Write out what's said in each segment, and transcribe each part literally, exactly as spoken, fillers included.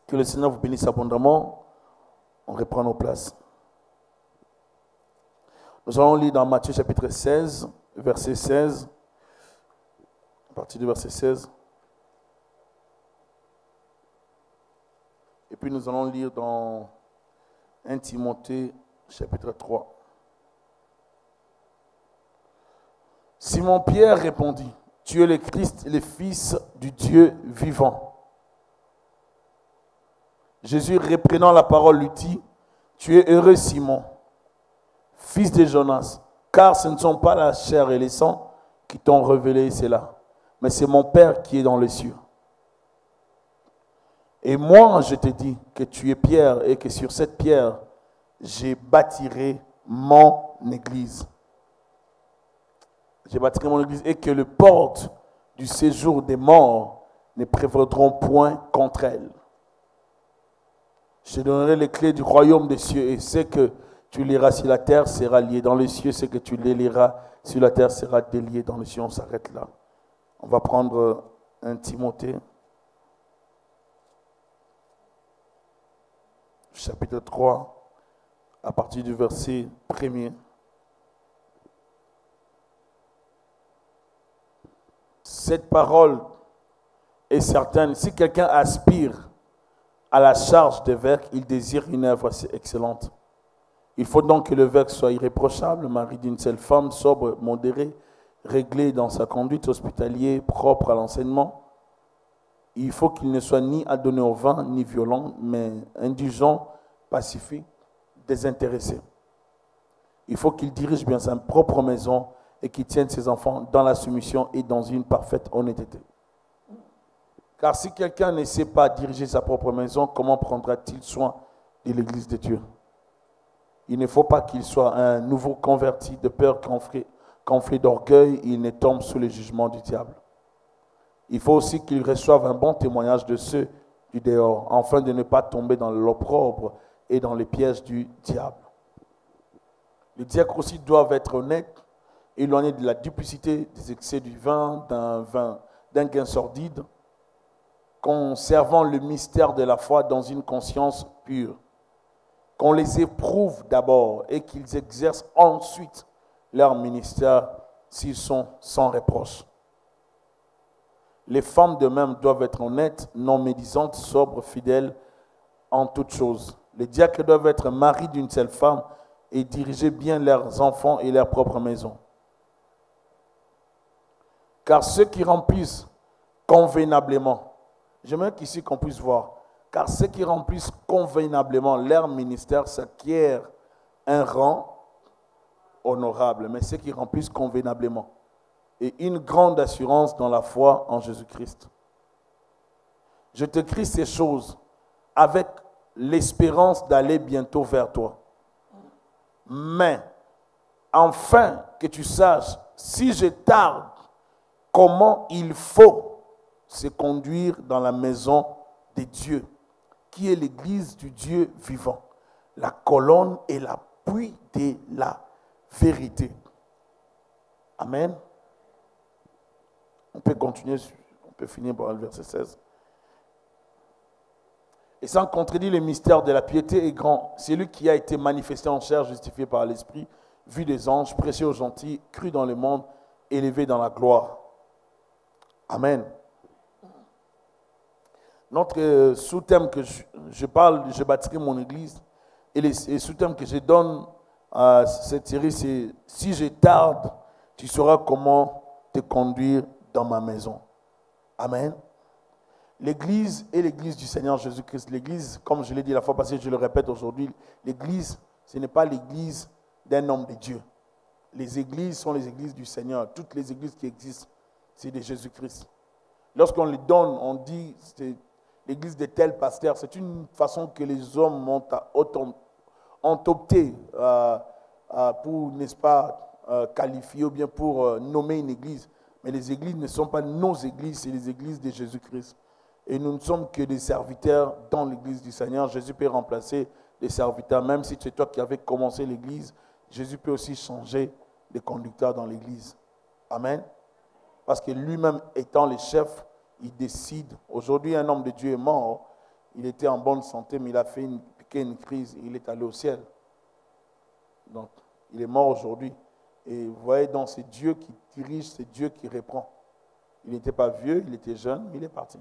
Que le Seigneur vous bénisse abondamment. On reprend nos places. Nous allons lire dans Matthieu chapitre seize, verset seize. À partir du verset seize. Et puis nous allons lire dans premier Timothée chapitre trois. Simon-Pierre répondit, « Tu es le Christ, le Fils du Dieu vivant. » Jésus, reprenant la parole, lui dit, « Tu es heureux, Simon, fils de Jonas, car ce ne sont pas la chair et le sang qui t'ont révélé cela, mais c'est mon Père qui est dans les cieux. Et moi, je te dis que tu es Pierre et que sur cette pierre, je bâtirai mon église. Je bâtirai mon église et que les portes du séjour des morts ne prévaudront point contre elle. Je te donnerai les clés du royaume des cieux et ce que tu liras sur la terre sera lié dans les cieux, ce que tu liras sur la terre sera délié dans les cieux. » On s'arrête là. On va prendre un Timothée, chapitre trois, à partir du verset premier. Cette parole est certaine. Si quelqu'un aspire à la charge d'évêque, il désire une œuvre excellente. Il faut donc que l'évêque soit irréprochable, mari d'une seule femme, sobre, modéré, réglé dans sa conduite, hospitalier, propre à l'enseignement. Il faut qu'il ne soit ni adonné au vin, ni violent, mais indulgent, pacifique, désintéressé. Il faut qu'il dirige bien sa propre maison et qu'il tienne ses enfants dans la soumission et dans une parfaite honnêteté. Car si quelqu'un ne sait pas diriger sa propre maison, comment prendra-t-il soin de l'Église de Dieu? Il ne faut pas qu'il soit un nouveau converti de peur qu'enflé, qu'enflé d'orgueil, il ne tombe sous le jugement du diable. Il faut aussi qu'il reçoive un bon témoignage de ceux du dehors, afin de ne pas tomber dans l'opprobre et dans les pièges du diable. Les diacres aussi doivent être honnêtes, éloignés de la duplicité, des excès du vin, d'un vin, d'un gain sordide, conservant le mystère de la foi dans une conscience pure. Qu'on les éprouve d'abord et qu'ils exercent ensuite leur ministère s'ils sont sans reproche. Les femmes de même doivent être honnêtes, non médisantes, sobres, fidèles en toutes choses. Les diacres doivent être maris d'une seule femme et diriger bien leurs enfants et leur propre maison. Car ceux qui remplissent convenablement, j'aimerais qu'ici qu'on puisse voir, car ceux qui remplissent convenablement leur ministère s'acquièrent un rang honorable, mais ceux qui remplissent convenablement et une grande assurance dans la foi en Jésus-Christ. Je t'écris ces choses avec l'espérance d'aller bientôt vers toi. Mais, enfin que tu saches, si je tarde, comment il faut se conduire dans la maison de Dieu, qui est l'église du Dieu vivant, la colonne et l'appui de la vérité. Amen. On peut continuer, on peut finir par le verset seize. Et sans contredire le mystère de la piété est grand. C'est lui qui a été manifesté en chair, justifié par l'Esprit, vu des anges, prêché aux gentils, cru dans le monde, élevé dans la gloire. Amen. Notre sous-thème que je, je parle, je bâtirai mon église, et les, les sous-thèmes que je donne à cette série, c'est « Si je tarde, tu sauras comment te conduire dans ma maison. » Amen. L'église est l'église du Seigneur Jésus-Christ. L'église, comme je l'ai dit la fois passée, je le répète aujourd'hui, l'église, ce n'est pas l'église d'un homme de Dieu. Les églises sont les églises du Seigneur. Toutes les églises qui existent, c'est de Jésus-Christ. Lorsqu'on les donne, on dit c'est l'église de tel pasteur. C'est une façon que les hommes ont, ont opté euh, euh, pour, n'est-ce pas, euh, qualifier ou bien pour euh, nommer une église. Mais les églises ne sont pas nos églises, c'est les églises de Jésus-Christ. Et nous ne sommes que des serviteurs dans l'église du Seigneur. Jésus peut remplacer les serviteurs. Même si c'est toi qui avais commencé l'église, Jésus peut aussi changer les conducteurs dans l'église. Amen. Parce que lui-même étant le chef, il décide. Aujourd'hui, un homme de Dieu est mort. il était en bonne santé, mais il a fait une, piqué une crise et il est allé au ciel. Donc, il est mort aujourd'hui. Et vous voyez, donc c'est Dieu qui dirige, c'est Dieu qui reprend. Il n'était pas vieux, il était jeune, mais il est parti.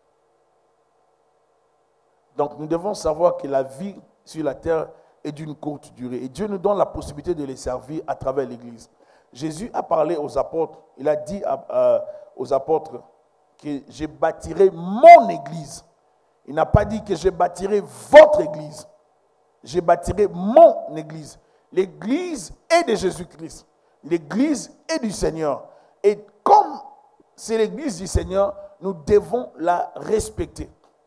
Donc, nous devons savoir que la vie sur la terre est d'une courte durée. Et Dieu nous donne la possibilité de les servir à travers l'Église. Jésus a parlé aux apôtres, il a dit à, à, aux apôtres que je bâtirai mon Église. Il n'a pas dit que je bâtirai votre Église. Je bâtirai mon Église. L'Église est de Jésus-Christ. L'Église est du Seigneur. Et comme c'est l'Église du Seigneur, nous devons la respecter.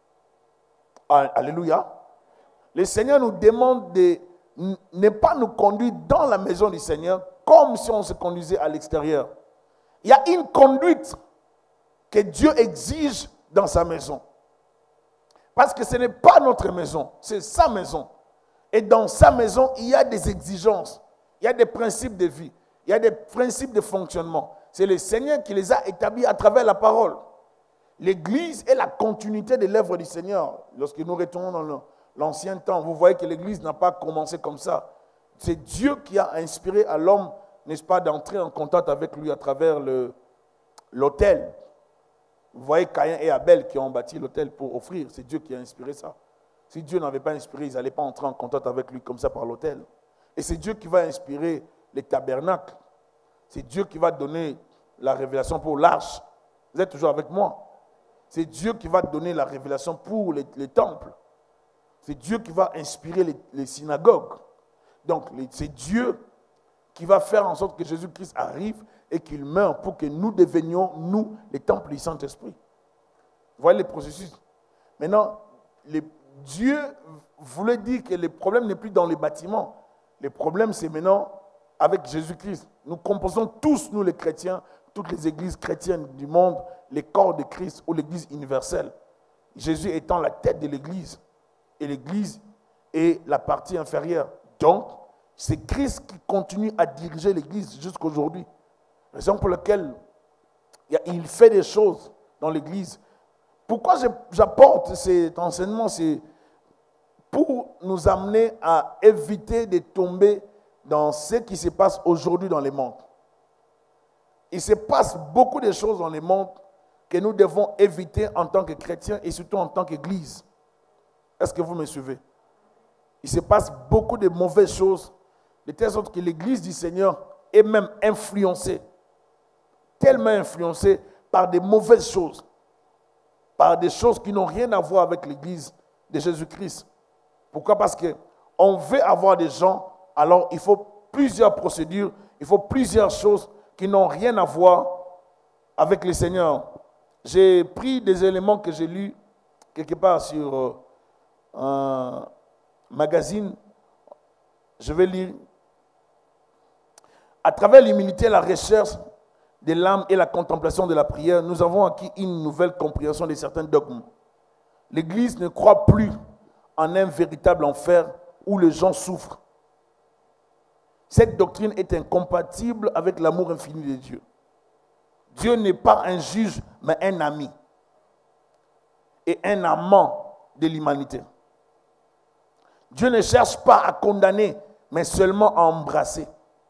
Alléluia. Le Seigneur nous demande de ne pas nous conduire dans la maison du Seigneur comme si on se conduisait à l'extérieur. Il y a une conduite que Dieu exige dans sa maison. Parce que ce n'est pas notre maison, c'est sa maison. Et dans sa maison, il y a des exigences, il y a des principes de vie, il y a des principes de fonctionnement. C'est le Seigneur qui les a établis à travers la parole. L'Église est la continuité de l'œuvre du Seigneur. Lorsque nous retournons dans l'ancien temps, vous voyez que l'Église n'a pas commencé comme ça. C'est Dieu qui a inspiré à l'homme, n'est-ce pas, d'entrer en contact avec lui à travers l'autel. Vous voyez Caïn et Abel qui ont bâti l'autel pour offrir. C'est Dieu qui a inspiré ça. Si Dieu n'avait pas inspiré, ils n'allaient pas entrer en contact avec lui comme ça par l'autel. Et c'est Dieu qui va inspirer les tabernacles. C'est Dieu qui va donner la révélation pour l'arche. Vous êtes toujours avec moi? C'est Dieu qui va donner la révélation pour les, les temples. C'est Dieu qui va inspirer les, les synagogues. Donc, les, c'est Dieu qui va faire en sorte que Jésus-Christ arrive et qu'il meure pour que nous devenions, nous, les temples du Saint-Esprit. Vous voyez les processus. Maintenant, les, Dieu voulait dire que le problème n'est plus dans les bâtiments. Le problème, c'est maintenant avec Jésus-Christ. Nous composons tous, nous les chrétiens, toutes les églises chrétiennes du monde, les corps de Christ ou l'église universelle. Jésus étant la tête de l'église. Et l'église est la partie inférieure. Donc, c'est Christ qui continue à diriger l'église jusqu'à aujourd'hui. Raison pour laquelle il fait des choses dans l'église. Pourquoi j'apporte cet enseignement? C'est pour nous amener à éviter de tomber dans ce qui se passe aujourd'hui dans le monde. Il se passe beaucoup de choses dans le monde que nous devons éviter en tant que chrétiens et surtout en tant qu'église. Est-ce que vous me suivez? Il se passe beaucoup de mauvaises choses, de telle sorte que l'église du Seigneur est même influencée, tellement influencée par des mauvaises choses, par des choses qui n'ont rien à voir avec l'église de Jésus-Christ. Pourquoi? Parce qu'on veut avoir des gens, alors il faut plusieurs procédures, il faut plusieurs choses qui n'ont rien à voir avec le Seigneur. J'ai pris des éléments que j'ai lus quelque part sur euh, un magazine. Je vais lire. À travers l'humilité, la recherche de l'âme et la contemplation de la prière, nous avons acquis une nouvelle compréhension de certains dogmes. L'Église ne croit plus en un véritable enfer où les gens souffrent. Cette doctrine est incompatible avec l'amour infini de Dieu. Dieu n'est pas un juge, mais un ami et un amant de l'humanité. Dieu ne cherche pas à condamner, mais seulement à embrasser.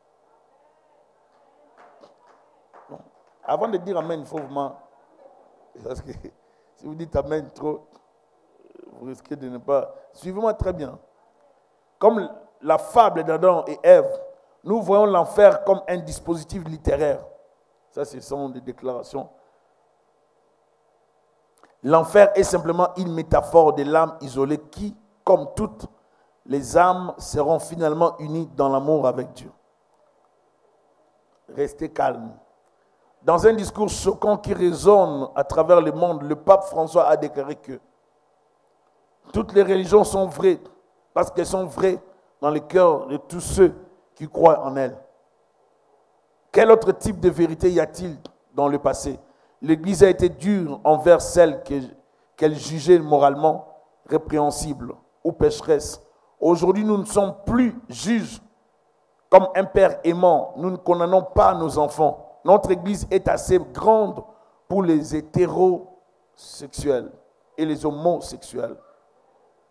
Bon. Avant de dire Amen, il faut vraiment... Parce que si vous dites Amen trop, vous risquez de ne pas... Suivez-moi très bien. Comme la fable d'Adam et Ève, nous voyons l'enfer comme un dispositif littéraire. Ça, ce sont des déclarations. L'enfer est simplement une métaphore de l'âme isolée qui, comme toutes les âmes, seront finalement unies dans l'amour avec Dieu. Restez calme. Dans un discours choquant qui résonne à travers le monde, le pape François a déclaré que toutes les religions sont vraies parce qu'elles sont vraies dans le cœur de tous ceux qui croient en elles. Quel autre type de vérité y a-t-il dans le passé? L'Église a été dure envers celles qu'elle jugeait moralement répréhensibles ou pécheresses. Aujourd'hui, nous ne sommes plus juges. Comme un père aimant, nous ne condamnons pas nos enfants. Notre Église est assez grande pour les hétérosexuels et les homosexuels.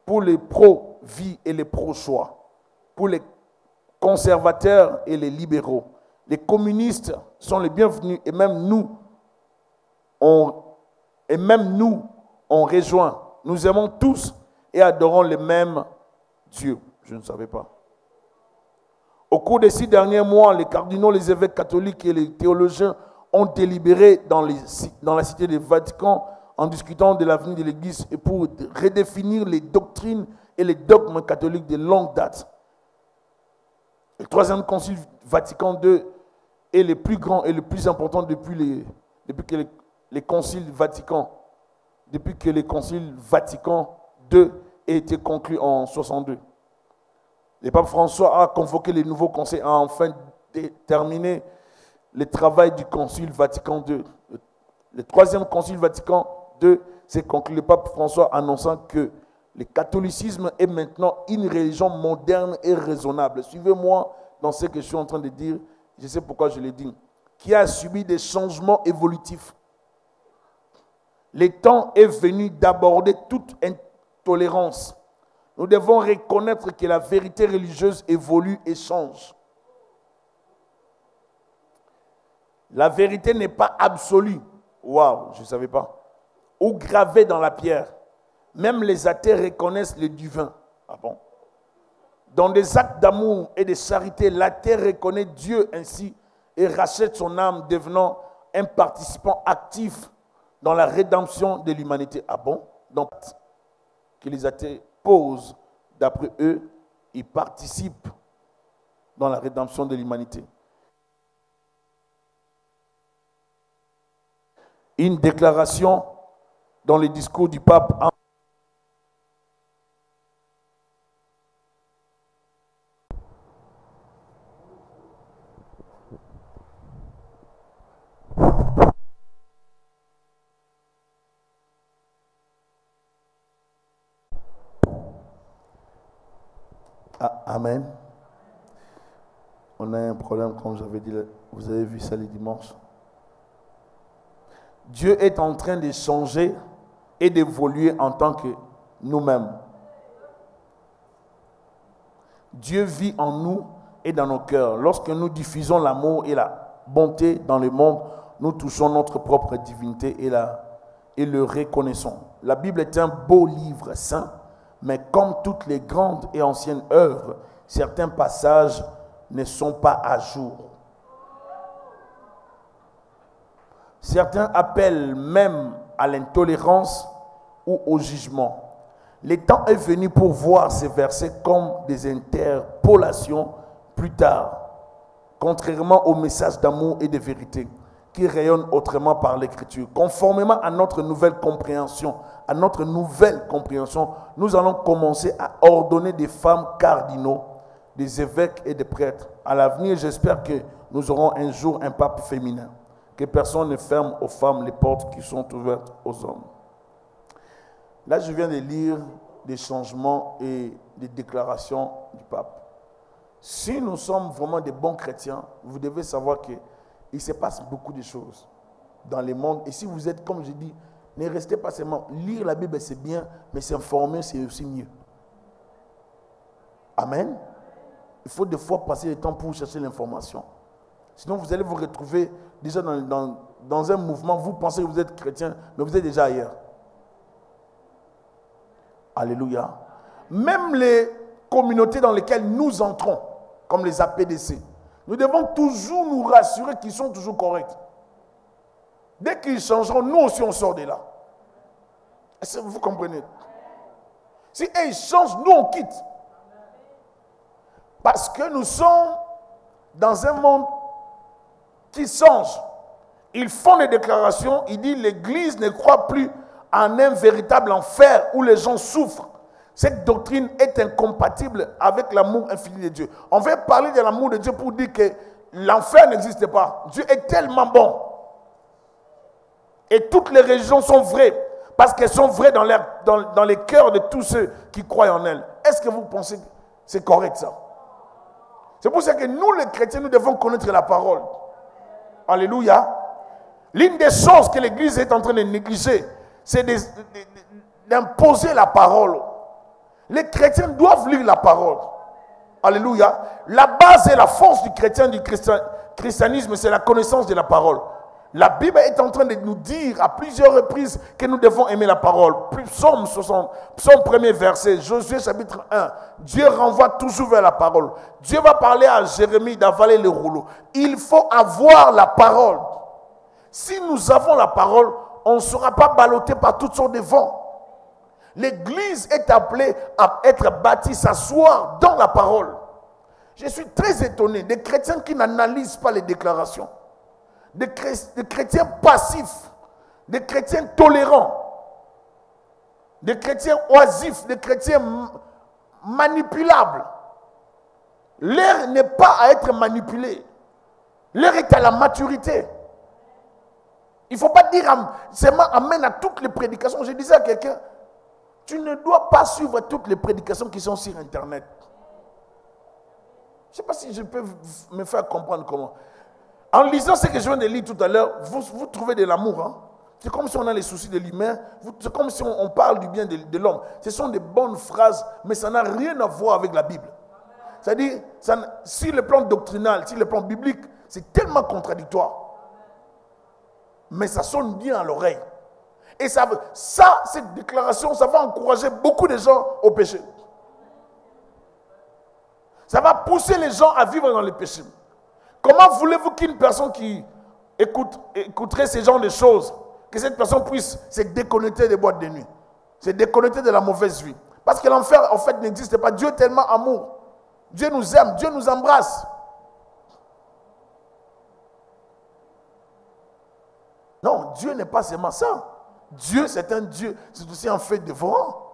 pour les pro-vie et les pro-choix, pour les conservateurs et les libéraux. Les communistes sont les bienvenus et même nous, on, et même nous, on rejoint. Nous aimons tous et adorons les mêmes dieux. Je ne savais pas. Au cours des six derniers mois, les cardinaux, les évêques catholiques et les théologiens ont délibéré dans, les, dans la cité du Vatican en discutant de l'avenir de l'Église et pour redéfinir les doctrines et les dogmes catholiques de longue date. Le troisième concile Vatican deux est le plus grand et le plus important depuis, les, depuis que les, les conciles Vatican, depuis que le concile Vatican deux a été conclu en soixante-deux. Le pape François a convoqué les nouveaux conseils à enfin terminer le travail du concile Vatican deux. Le, le troisième concile Vatican deux s'est conclu, le pape François annonçant que le catholicisme est maintenant une religion moderne et raisonnable. Suivez-moi dans ce que je suis en train de dire, je sais pourquoi je l'ai dit, qui a subi des changements évolutifs. Le temps est venu d'aborder toute intolérance. Nous devons reconnaître que la vérité religieuse évolue et change. La vérité n'est pas absolue. Waouh, je ne savais pas. Ou gravée dans la pierre. Même les athées reconnaissent le divin. Ah bon? Dans des actes d'amour et de charité, l'athée reconnaît Dieu ainsi et rachète son âme, devenant un participant actif dans la rédemption de l'humanité. Ah bon? Donc, que les athées posent, d'après eux, ils participent dans la rédemption de l'humanité. Une déclaration dans le discours du pape. Ah, amen. On a un problème, comme j'avais dit, vous avez vu ça les dimanches. Dieu est en train de changer et d'évoluer en tant que nous-mêmes. Dieu vit en nous et dans nos cœurs. Lorsque nous diffusons l'amour et la bonté dans le monde, nous touchons notre propre divinité et, la, et le reconnaissons. La Bible est un beau livre saint, mais comme toutes les grandes et anciennes œuvres, certains passages ne sont pas à jour. Certains appellent même à l'intolérance ou au jugement. Le temps est venu pour voir ces versets comme des interpolations plus tard, contrairement au message d'amour et de vérité qui rayonnent autrement par l'Écriture. Conformément à notre nouvelle compréhension, à notre nouvelle compréhension, nous allons commencer à ordonner des femmes cardinaux, des évêques et des prêtres. À l'avenir, j'espère que nous aurons un jour un pape féminin. Que personne ne ferme aux femmes les portes qui sont ouvertes aux hommes. Là, je viens de lire des changements et des déclarations du pape. Si nous sommes vraiment des bons chrétiens, vous devez savoir qu'il se passe beaucoup de choses dans le monde. Et si vous êtes, comme je dis, ne restez pas seulement. Lire la Bible, c'est bien, mais s'informer, c'est aussi mieux. Amen. Il faut des fois passer le temps pour chercher l'information. Sinon, vous allez vous retrouver déjà dans, dans, dans un mouvement. Vous pensez que vous êtes chrétien, mais vous êtes déjà ailleurs. Alléluia. Même les communautés dans lesquelles nous entrons, comme les A P D C, nous devons toujours nous rassurer qu'ils sont toujours corrects. Dès qu'ils changeront, nous aussi on sort de là. Est-ce que vous comprenez? Si eux ils changent, nous on quitte. Parce que nous sommes dans un monde qui change. Ils font des déclarations, ils disent l'Église ne croit plus en un véritable enfer où les gens souffrent. Cette doctrine est incompatible avec l'amour infini de Dieu. On veut parler de l'amour de Dieu pour dire que l'enfer n'existe pas. Dieu est tellement bon. Et toutes les religions sont vraies parce qu'elles sont vraies dans, leur, dans, dans les cœurs de tous ceux qui croient en elles. Est-ce que vous pensez que c'est correct ça? C'est pour ça que nous les chrétiens, nous devons connaître la parole. Alléluia. L'une des choses que l'Église est en train de négliger, c'est d'imposer la parole. Les chrétiens doivent lire la parole. Alléluia. La base et la force du chrétien, du christianisme, c'est la connaissance de la parole. La Bible est en train de nous dire à plusieurs reprises que nous devons aimer la parole. Psaume soixante, Psaume premier verset, Josué chapitre un. Dieu renvoie toujours vers la parole. Dieu va parler à Jérémie d'avaler le rouleau. Il faut avoir la parole. Si nous avons la parole, on ne sera pas ballotté par toutes sortes de vents. L'église est appelée à être bâtie, s'asseoir dans la parole. Je suis très étonné des chrétiens qui n'analysent pas les déclarations. Des, des chrétiens passifs, des chrétiens tolérants, des chrétiens oisifs, des chrétiens manipulables. L'heure n'est pas à être manipulé. L'heure est à la maturité. Il ne faut pas dire seulement amène à toutes les prédications. Je disais à quelqu'un, tu ne dois pas suivre toutes les prédications qui sont sur Internet. Je ne sais pas si je peux me faire comprendre comment. En lisant ce que je viens de lire tout à l'heure, vous, vous trouvez de l'amour. Hein? C'est comme si on a les soucis de l'humain. C'est comme si on, on parle du bien de, de l'homme. Ce sont des bonnes phrases, mais ça n'a rien à voir avec la Bible. C'est-à-dire, ça, sur le plan doctrinal, sur le plan biblique, c'est tellement contradictoire. Mais ça sonne bien à l'oreille. Et ça, ça, cette déclaration, ça va encourager beaucoup de gens au péché. Ça va pousser les gens à vivre dans le péché. Comment voulez-vous qu'une personne qui écoute, écouterait ce genre de choses, que cette personne puisse se déconnecter des boîtes de nuit, se déconnecter de la mauvaise vie? Parce que l'enfer, en fait, n'existe pas. Dieu est tellement amour. Dieu nous aime, Dieu nous embrasse. Non, Dieu n'est pas seulement ça. Dieu, c'est un Dieu, c'est aussi un fait dévorant.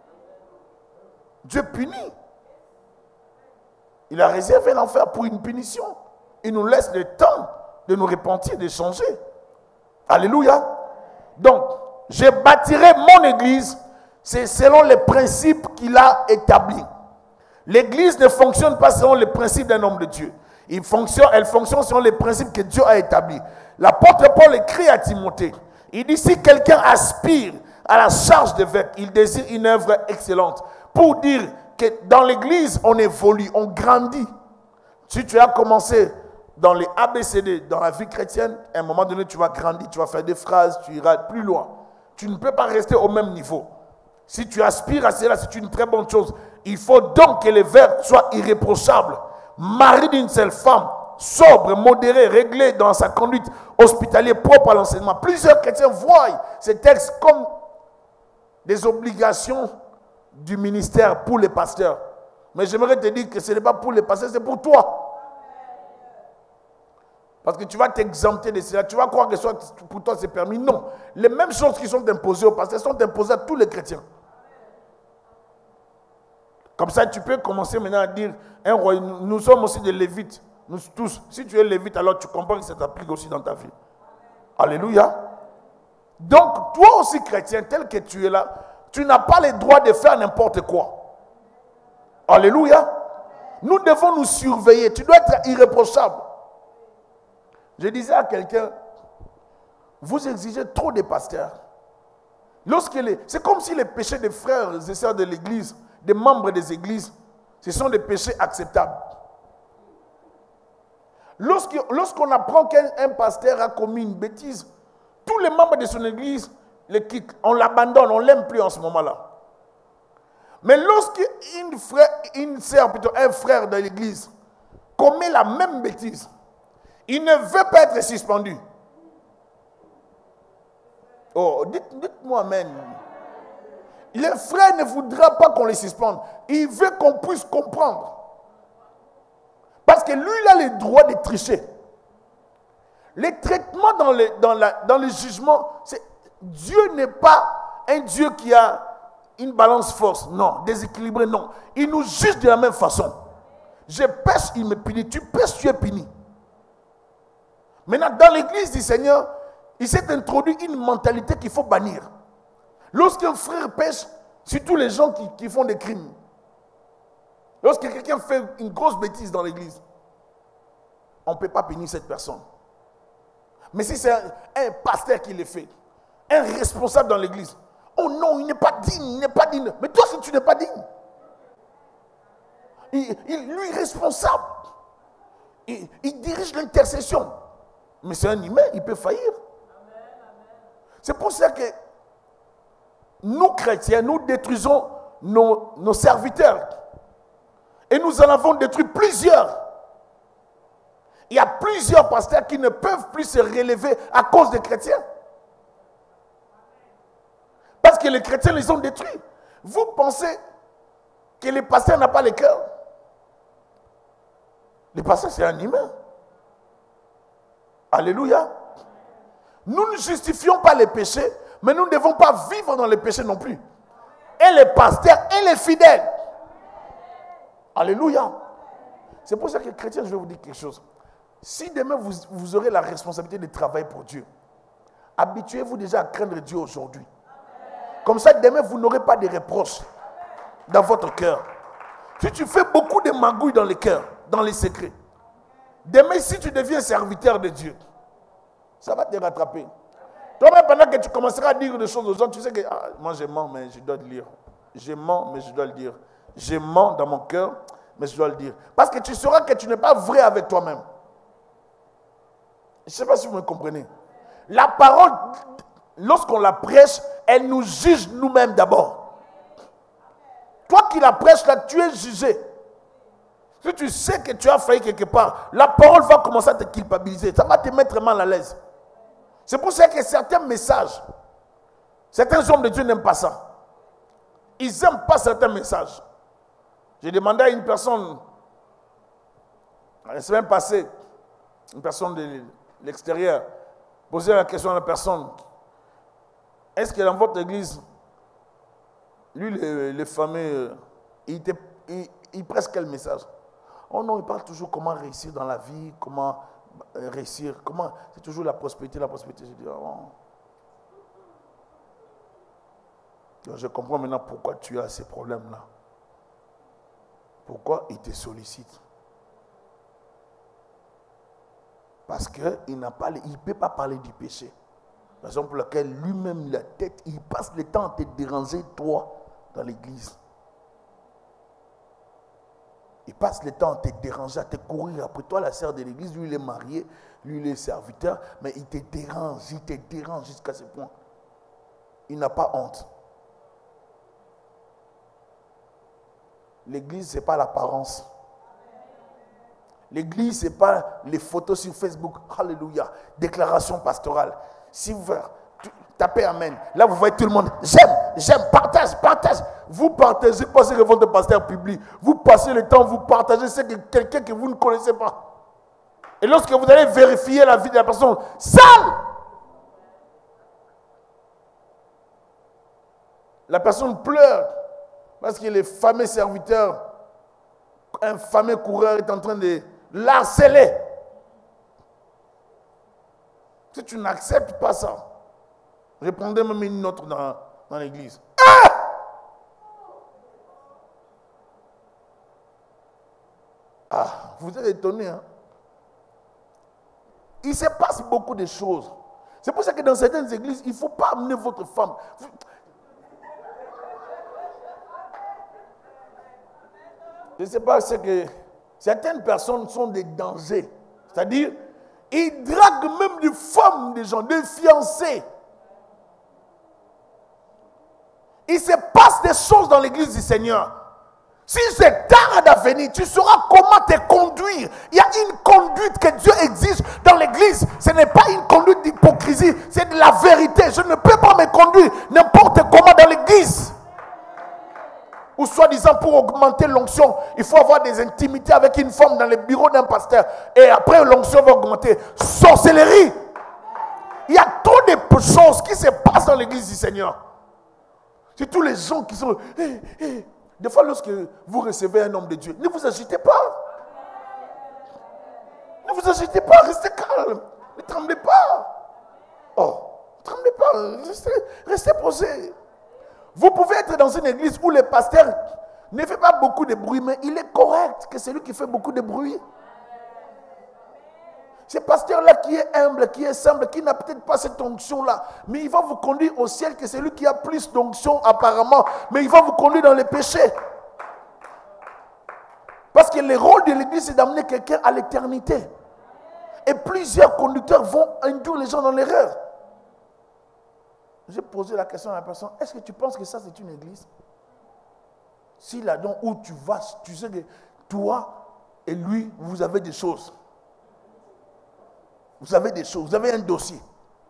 Dieu punit. Il a réservé l'enfer pour une punition. Il nous laisse le temps de nous repentir, de changer. Alléluia. Donc, je bâtirai mon église, c'est selon les principes qu'il a établis. L'église ne fonctionne pas selon les principes d'un homme de Dieu. Il fonctionne, elle fonctionne selon les principes que Dieu a établis. L'apôtre Paul écrit à Timothée. Il dit, si quelqu'un aspire à la charge d'évêque, il désire une œuvre excellente. Pour dire que dans l'église, on évolue, on grandit. Si tu as commencé dans les A B C D, dans la vie chrétienne, à un moment donné, tu vas grandir, tu vas faire des phrases, tu iras plus loin. Tu ne peux pas rester au même niveau. Si tu aspires à cela, c'est une très bonne chose. Il faut donc que l'évêque soit irréprochable, mari d'une seule femme, sobre, modéré, réglé dans sa conduite, hospitalier, propre à l'enseignement. Plusieurs chrétiens voient ces textes comme des obligations du ministère pour les pasteurs. Mais j'aimerais te dire que ce n'est pas pour les pasteurs, c'est pour toi. Parce que tu vas t'exempter de cela. Tu vas croire que pour toi c'est permis. Non. Les mêmes choses qui sont imposées aux pasteurs sont imposées à tous les chrétiens. Comme ça, tu peux commencer maintenant à dire, hein, nous sommes aussi des lévites. Nous tous. Si tu es lévite, alors tu comprends que ça t'applique aussi dans ta vie. Alléluia. Donc, toi aussi chrétien, tel que tu es là, tu n'as pas le droit de faire n'importe quoi. Alléluia. Nous devons nous surveiller. Tu dois être irréprochable. Je disais à quelqu'un, vous exigez trop des pasteurs. Lorsque les, c'est comme si les péchés des frères et sœurs de l'église, des membres des églises, ce sont des péchés acceptables. Lorsque, lorsqu'on apprend qu'un pasteur a commis une bêtise, tous les membres de son église le quittent. On l'abandonne, on ne l'aime plus en ce moment-là. Mais lorsqu'une frère, une sœur, plutôt un frère de l'église, commet la même bêtise, il ne veut pas être suspendu. Oh, dites, dites-moi amen. Le frère ne voudra pas qu'on le suspende. Il veut qu'on puisse comprendre. Parce que lui, il a le droit de tricher. Les traitements dans le, dans la, dans le jugement, c'est, Dieu n'est pas un Dieu qui a une balance force. Non, déséquilibré, non. Il nous juge de la même façon. Je pêche, il me punit. Tu pêches, tu es puni. Maintenant, dans l'église du Seigneur, il s'est introduit une mentalité qu'il faut bannir. Lorsqu'un frère pêche, surtout les gens qui, qui font des crimes, lorsque quelqu'un fait une grosse bêtise dans l'église, on ne peut pas punir cette personne. Mais si c'est un, un pasteur qui le fait, un responsable dans l'église, oh non, il n'est pas digne, il n'est pas digne. Mais toi, si tu n'es pas digne, Il, il, lui est responsable. Il, il dirige l'intercession. Mais c'est un humain, il peut faillir. C'est pour ça que nous, chrétiens, nous détruisons nos, nos serviteurs. Et nous en avons détruit plusieurs. Il y a plusieurs pasteurs qui ne peuvent plus se relever à cause des chrétiens. Parce que les chrétiens les ont détruits. Vous pensez que les pasteurs n'ont pas le cœur? Les pasteurs, c'est un humain. Alléluia. Nous ne justifions pas les péchés, mais nous ne devons pas vivre dans les péchés non plus. Et les pasteurs et les fidèles. Alléluia. C'est pour ça que les chrétiens, je vais vous dire quelque chose. Si demain vous, vous aurez la responsabilité de travailler pour Dieu, habituez-vous déjà à craindre Dieu aujourd'hui. Comme ça, demain, vous n'aurez pas de reproches dans votre cœur. Si tu fais beaucoup de magouilles dans les cœurs, dans les secrets, demain, si tu deviens serviteur de Dieu, ça va te rattraper. Toi-même, pendant que tu commenceras à dire des choses aux gens, tu sais que ah, moi je mens, mais je dois le dire. Je mens, mais je dois le dire. Je mens dans mon cœur, mais je dois le dire. Parce que tu sauras que tu n'es pas vrai avec toi-même. Je ne sais pas si vous me comprenez. La parole, lorsqu'on la prêche, elle nous juge nous-mêmes d'abord. Toi qui la prêches là, tu es jugé. Si tu sais que tu as failli quelque part, la parole va commencer à te culpabiliser. Ça va te mettre mal à l'aise. C'est pour ça que certains messages, certains hommes de Dieu n'aiment pas ça. Ils n'aiment pas certains messages. J'ai demandé à une personne, la semaine passée, une personne de l'extérieur, poser la question à la personne, est-ce que dans votre église, lui, le, le fameux, il, était, il, il presse quel message? Oh non, il parle toujours comment réussir dans la vie, comment réussir, comment, c'est toujours la prospérité, la prospérité. Je dis, oh. Je comprends maintenant pourquoi tu as ces problèmes-là. Pourquoi il te sollicite? Parce qu'il n'a pas, il ne peut pas parler du péché. Par exemple, pour laquelle lui-même, la tête, il passe le temps à te déranger, toi, dans l'église. Il passe le temps à te déranger, à te courir après toi, la sœur de l'église. Lui, il est marié, lui, il est serviteur, mais il te dérange, il te dérange jusqu'à ce point. Il n'a pas honte. L'église, ce n'est pas l'apparence. L'église, ce n'est pas les photos sur Facebook. Alléluia. Déclaration pastorale. Si vous tapez Amen, là vous voyez tout le monde. J'aime, j'aime, partage, partage. Vous partagez pas ce que votre pasteur publie. Vous passez le temps, vous partagez ce que quelqu'un que vous ne connaissez pas. Et lorsque vous allez vérifier la vie de la personne, sale, la personne pleure parce que le fameux serviteur, un fameux coureur est en train de l'harceler. Si tu n'acceptes pas ça, je prendrai même une autre dans, dans l'église. Ah! Ah, vous êtes étonnés, hein? Il se passe beaucoup de choses. C'est pour ça que dans certaines églises, il ne faut pas amener votre femme. Je ne sais pas, c'est que certaines personnes sont des dangers. C'est-à-dire, ils draguent même des femmes, des gens, des fiancés. Il se passe des choses dans l'église du Seigneur. Si c'est tard à venir, tu sauras comment te conduire. Il y a une conduite que Dieu exige dans l'église. Ce n'est pas une conduite d'hypocrisie, c'est de la vérité. Je ne peux pas me conduire n'importe comment dans l'église. Ou soi-disant pour augmenter l'onction, il faut avoir des intimités avec une femme dans le bureau d'un pasteur. Et après l'onction va augmenter. Sorcellerie. Il y a trop de choses qui se passent dans l'église du Seigneur. C'est tous les gens qui sont... Hey, hey. Des fois, lorsque vous recevez un homme de Dieu, ne vous agitez pas. Ne vous agitez pas, restez calme. Ne tremblez pas. Oh, ne tremblez pas, restez, restez posé. Vous pouvez être dans une église où le pasteur ne fait pas beaucoup de bruit, mais il est correct que c'est lui qui fait beaucoup de bruit. Ce pasteur-là qui est humble, qui est simple, qui n'a peut-être pas cette onction-là, mais il va vous conduire au ciel, que c'est lui qui a plus d'onction apparemment, mais il va vous conduire dans les péchés. Parce que le rôle de l'église, c'est d'amener quelqu'un à l'éternité. Et plusieurs conducteurs vont induire les gens dans l'erreur. J'ai posé la question à la personne, est-ce que tu penses que ça c'est une église? Si là-dedans où tu vas, tu sais que toi et lui, vous avez des choses. Vous avez des choses, vous avez un dossier.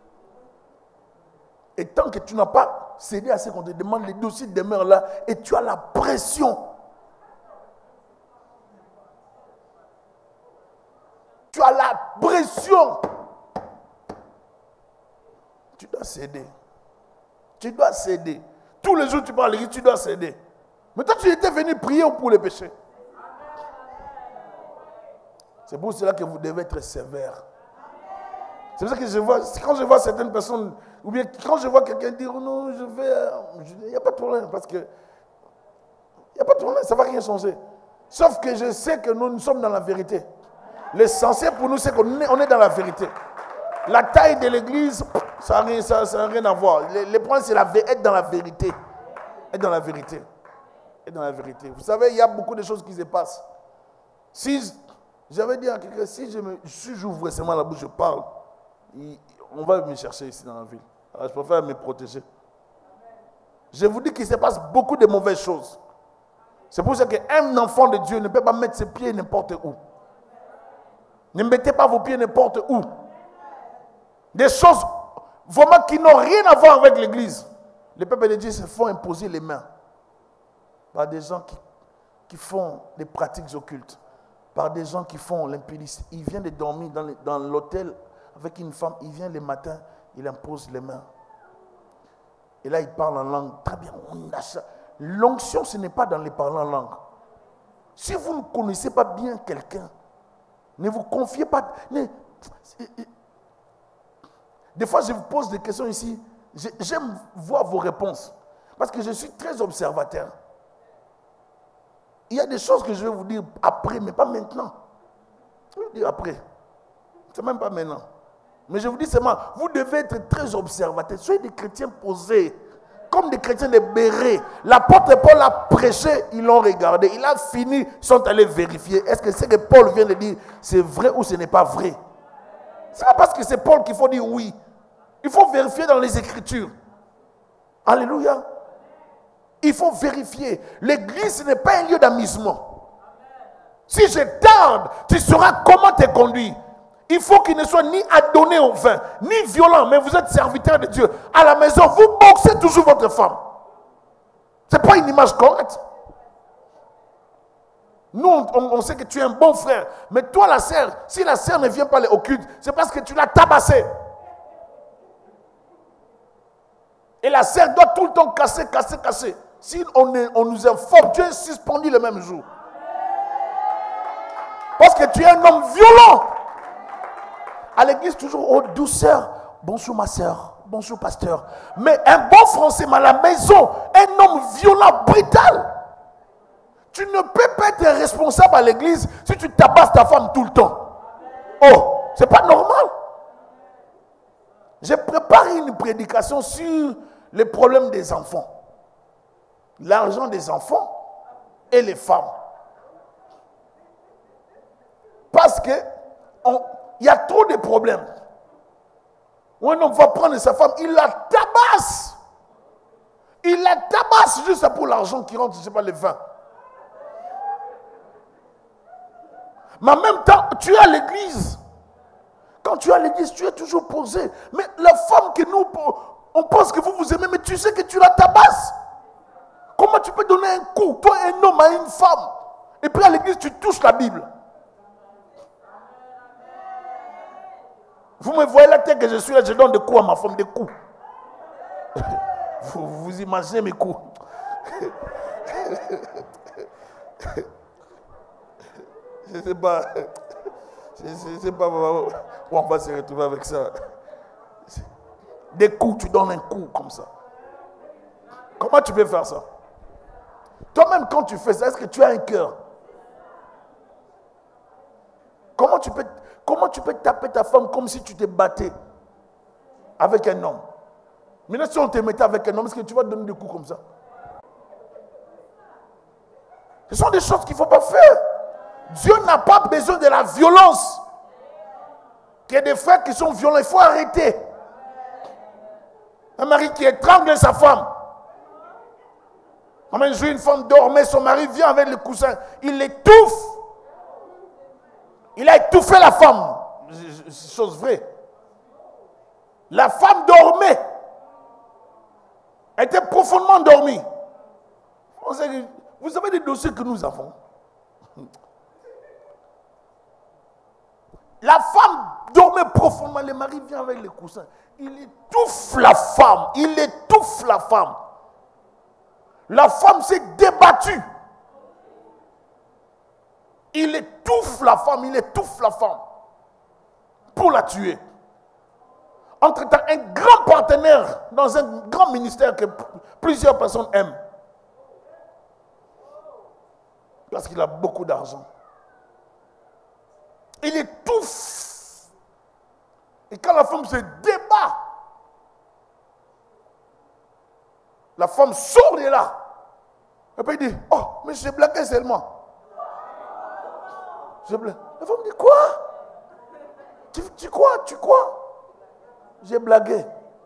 Et tant que tu n'as pas cédé à ce qu'on te demande, les dossiers demeurent là et tu as la pression. Tu as la pression. Tu dois céder. Tu dois céder. Tous les jours tu parles à l'église, tu dois céder. Mais toi tu étais venu prier pour les péchés. C'est pour cela que vous devez être sévère. C'est pour ça que je vois, quand je vois certaines personnes, ou bien quand je vois quelqu'un dire oh non, je vais. Il n'y a pas de problème, parce que. Il n'y a pas de problème, ça ne va rien changer. Sauf que je sais que nous, nous sommes dans la vérité. L'essentiel pour nous, c'est qu'on est, on est dans la vérité. La taille de l'église, ça n'a ça, ça rien à voir. Le, le point, c'est la, être dans la vérité. Être dans la vérité. Être dans la vérité. Vous savez, il y a beaucoup de choses qui se passent. Si j'avais dit à quelqu'un, si je me, si j'ouvre seulement la bouche, je parle, il, on va me chercher ici dans la ville. Alors je préfère me protéger. Je vous dis qu'il se passe beaucoup de mauvaises choses. C'est pour ça qu'un enfant de Dieu ne peut pas mettre ses pieds n'importe où. Ne mettez pas vos pieds n'importe où. Des choses vraiment qui n'ont rien à voir avec l'église. Les peuples de Dieu se font imposer les mains par des gens qui, qui font des pratiques occultes, par des gens qui font l'impudicité. Il vient de dormir dans, le, dans l'hôtel avec une femme, il vient le matin, il impose les mains. Et là, il parle en langue. Très bien, on a ça. L'onction, ce n'est pas dans les parler en langue. Si vous ne connaissez pas bien quelqu'un, ne vous confiez pas. Ne, des fois, je vous pose des questions ici. J'aime voir vos réponses. Parce que je suis très observateur. Il y a des choses que je vais vous dire après, mais pas maintenant. Je vais vous dire après. C'est même pas maintenant. Mais je vous dis seulement, vous devez être très observateur. Soyez des chrétiens posés. Comme des chrétiens de béret. L'apôtre Paul a prêché, ils l'ont regardé. Il a fini, ils sont allés vérifier. Est-ce que ce que Paul vient de dire, c'est vrai ou ce n'est pas vrai? Ce n'est pas parce que c'est Paul qu'il faut dire oui. Il faut vérifier dans les Écritures. Alléluia. Il faut vérifier. L'église n'est pas un lieu d'amusement. Si je tarde, tu sauras comment te conduire. Il faut qu'il ne soit ni adonné au vin, ni violent, mais vous êtes serviteur de Dieu. À la maison, vous boxez toujours votre femme. Ce n'est pas une image correcte. Nous, on, on sait que tu es un bon frère. Mais toi, la sœur, si la sœur ne vient pas au culte, c'est parce que tu l'as tabassée. Et la sœur doit tout le temps casser, casser, casser. Si on, est, on nous informe, tu es suspendu le même jour. Parce que tu es un homme violent. À l'église, toujours, oh douceur, bonjour ma soeur, bonjour pasteur. Mais un bon français, mais à la maison, un homme violent, brutal. Tu ne peux pas être responsable à l'église si tu tabasses ta femme tout le temps. Oh, c'est pas normal. J'ai préparé une prédication sur les problèmes des enfants. L'argent des enfants et les femmes. Parce que on, il y a trop de problèmes. Un homme va prendre sa femme, il la tabasse. Il la tabasse juste pour l'argent qui rentre, je ne sais pas, les vins. Mais en même temps, tu es à l'église. Quand tu es à l'église, tu es toujours posé. Mais la femme que nous, on pense que vous vous aimez, mais tu sais que tu la tabasses. Comment tu peux donner un coup, toi un homme à une femme, et puis à l'église tu touches la Bible? Vous me voyez la tête que je suis là, je donne des coups à ma femme, des coups. Vous, vous imaginez mes coups. Je ne sais pas. Je ne sais pas où on va se retrouver avec ça. Des coups, tu donnes un coup comme ça. Comment tu peux faire ça? Toi-même, quand tu fais ça, est-ce que tu as un cœur? Comment tu peux, comment tu peux taper ta femme comme si tu te battais avec un homme? Maintenant, si on te mettait avec un homme, est-ce que tu vas donner des coups comme ça? Ce sont des choses qu'il ne faut pas faire. Dieu n'a pas besoin de la violence. Qu'il y a des frères qui sont violents, il faut arrêter. Un mari qui étrangle sa femme. Comme un jour, une femme dormait, son mari vient avec le coussin, il l'étouffe. Il a étouffé la femme. C'est chose vraie. La femme dormait. Elle était profondément endormie. Vous savez les dossiers que nous avons. La femme dormait profondément. Le mari vient avec le coussin. Il étouffe la femme. Il étouffe la femme. La femme s'est débattue. Il étouffe la femme. Il étouffe la femme. Pour la tuer. Entre-temps, un grand partenaire dans un grand ministère que plusieurs personnes aiment. Parce qu'il a beaucoup d'argent. Il étouffe. Et quand la femme se débat, la femme sort de là. Et puis il dit, oh, mais j'ai blagué seulement. J'ai blagué. La femme dit, quoi? Tu, tu quoi? Tu quoi? J'ai blagué.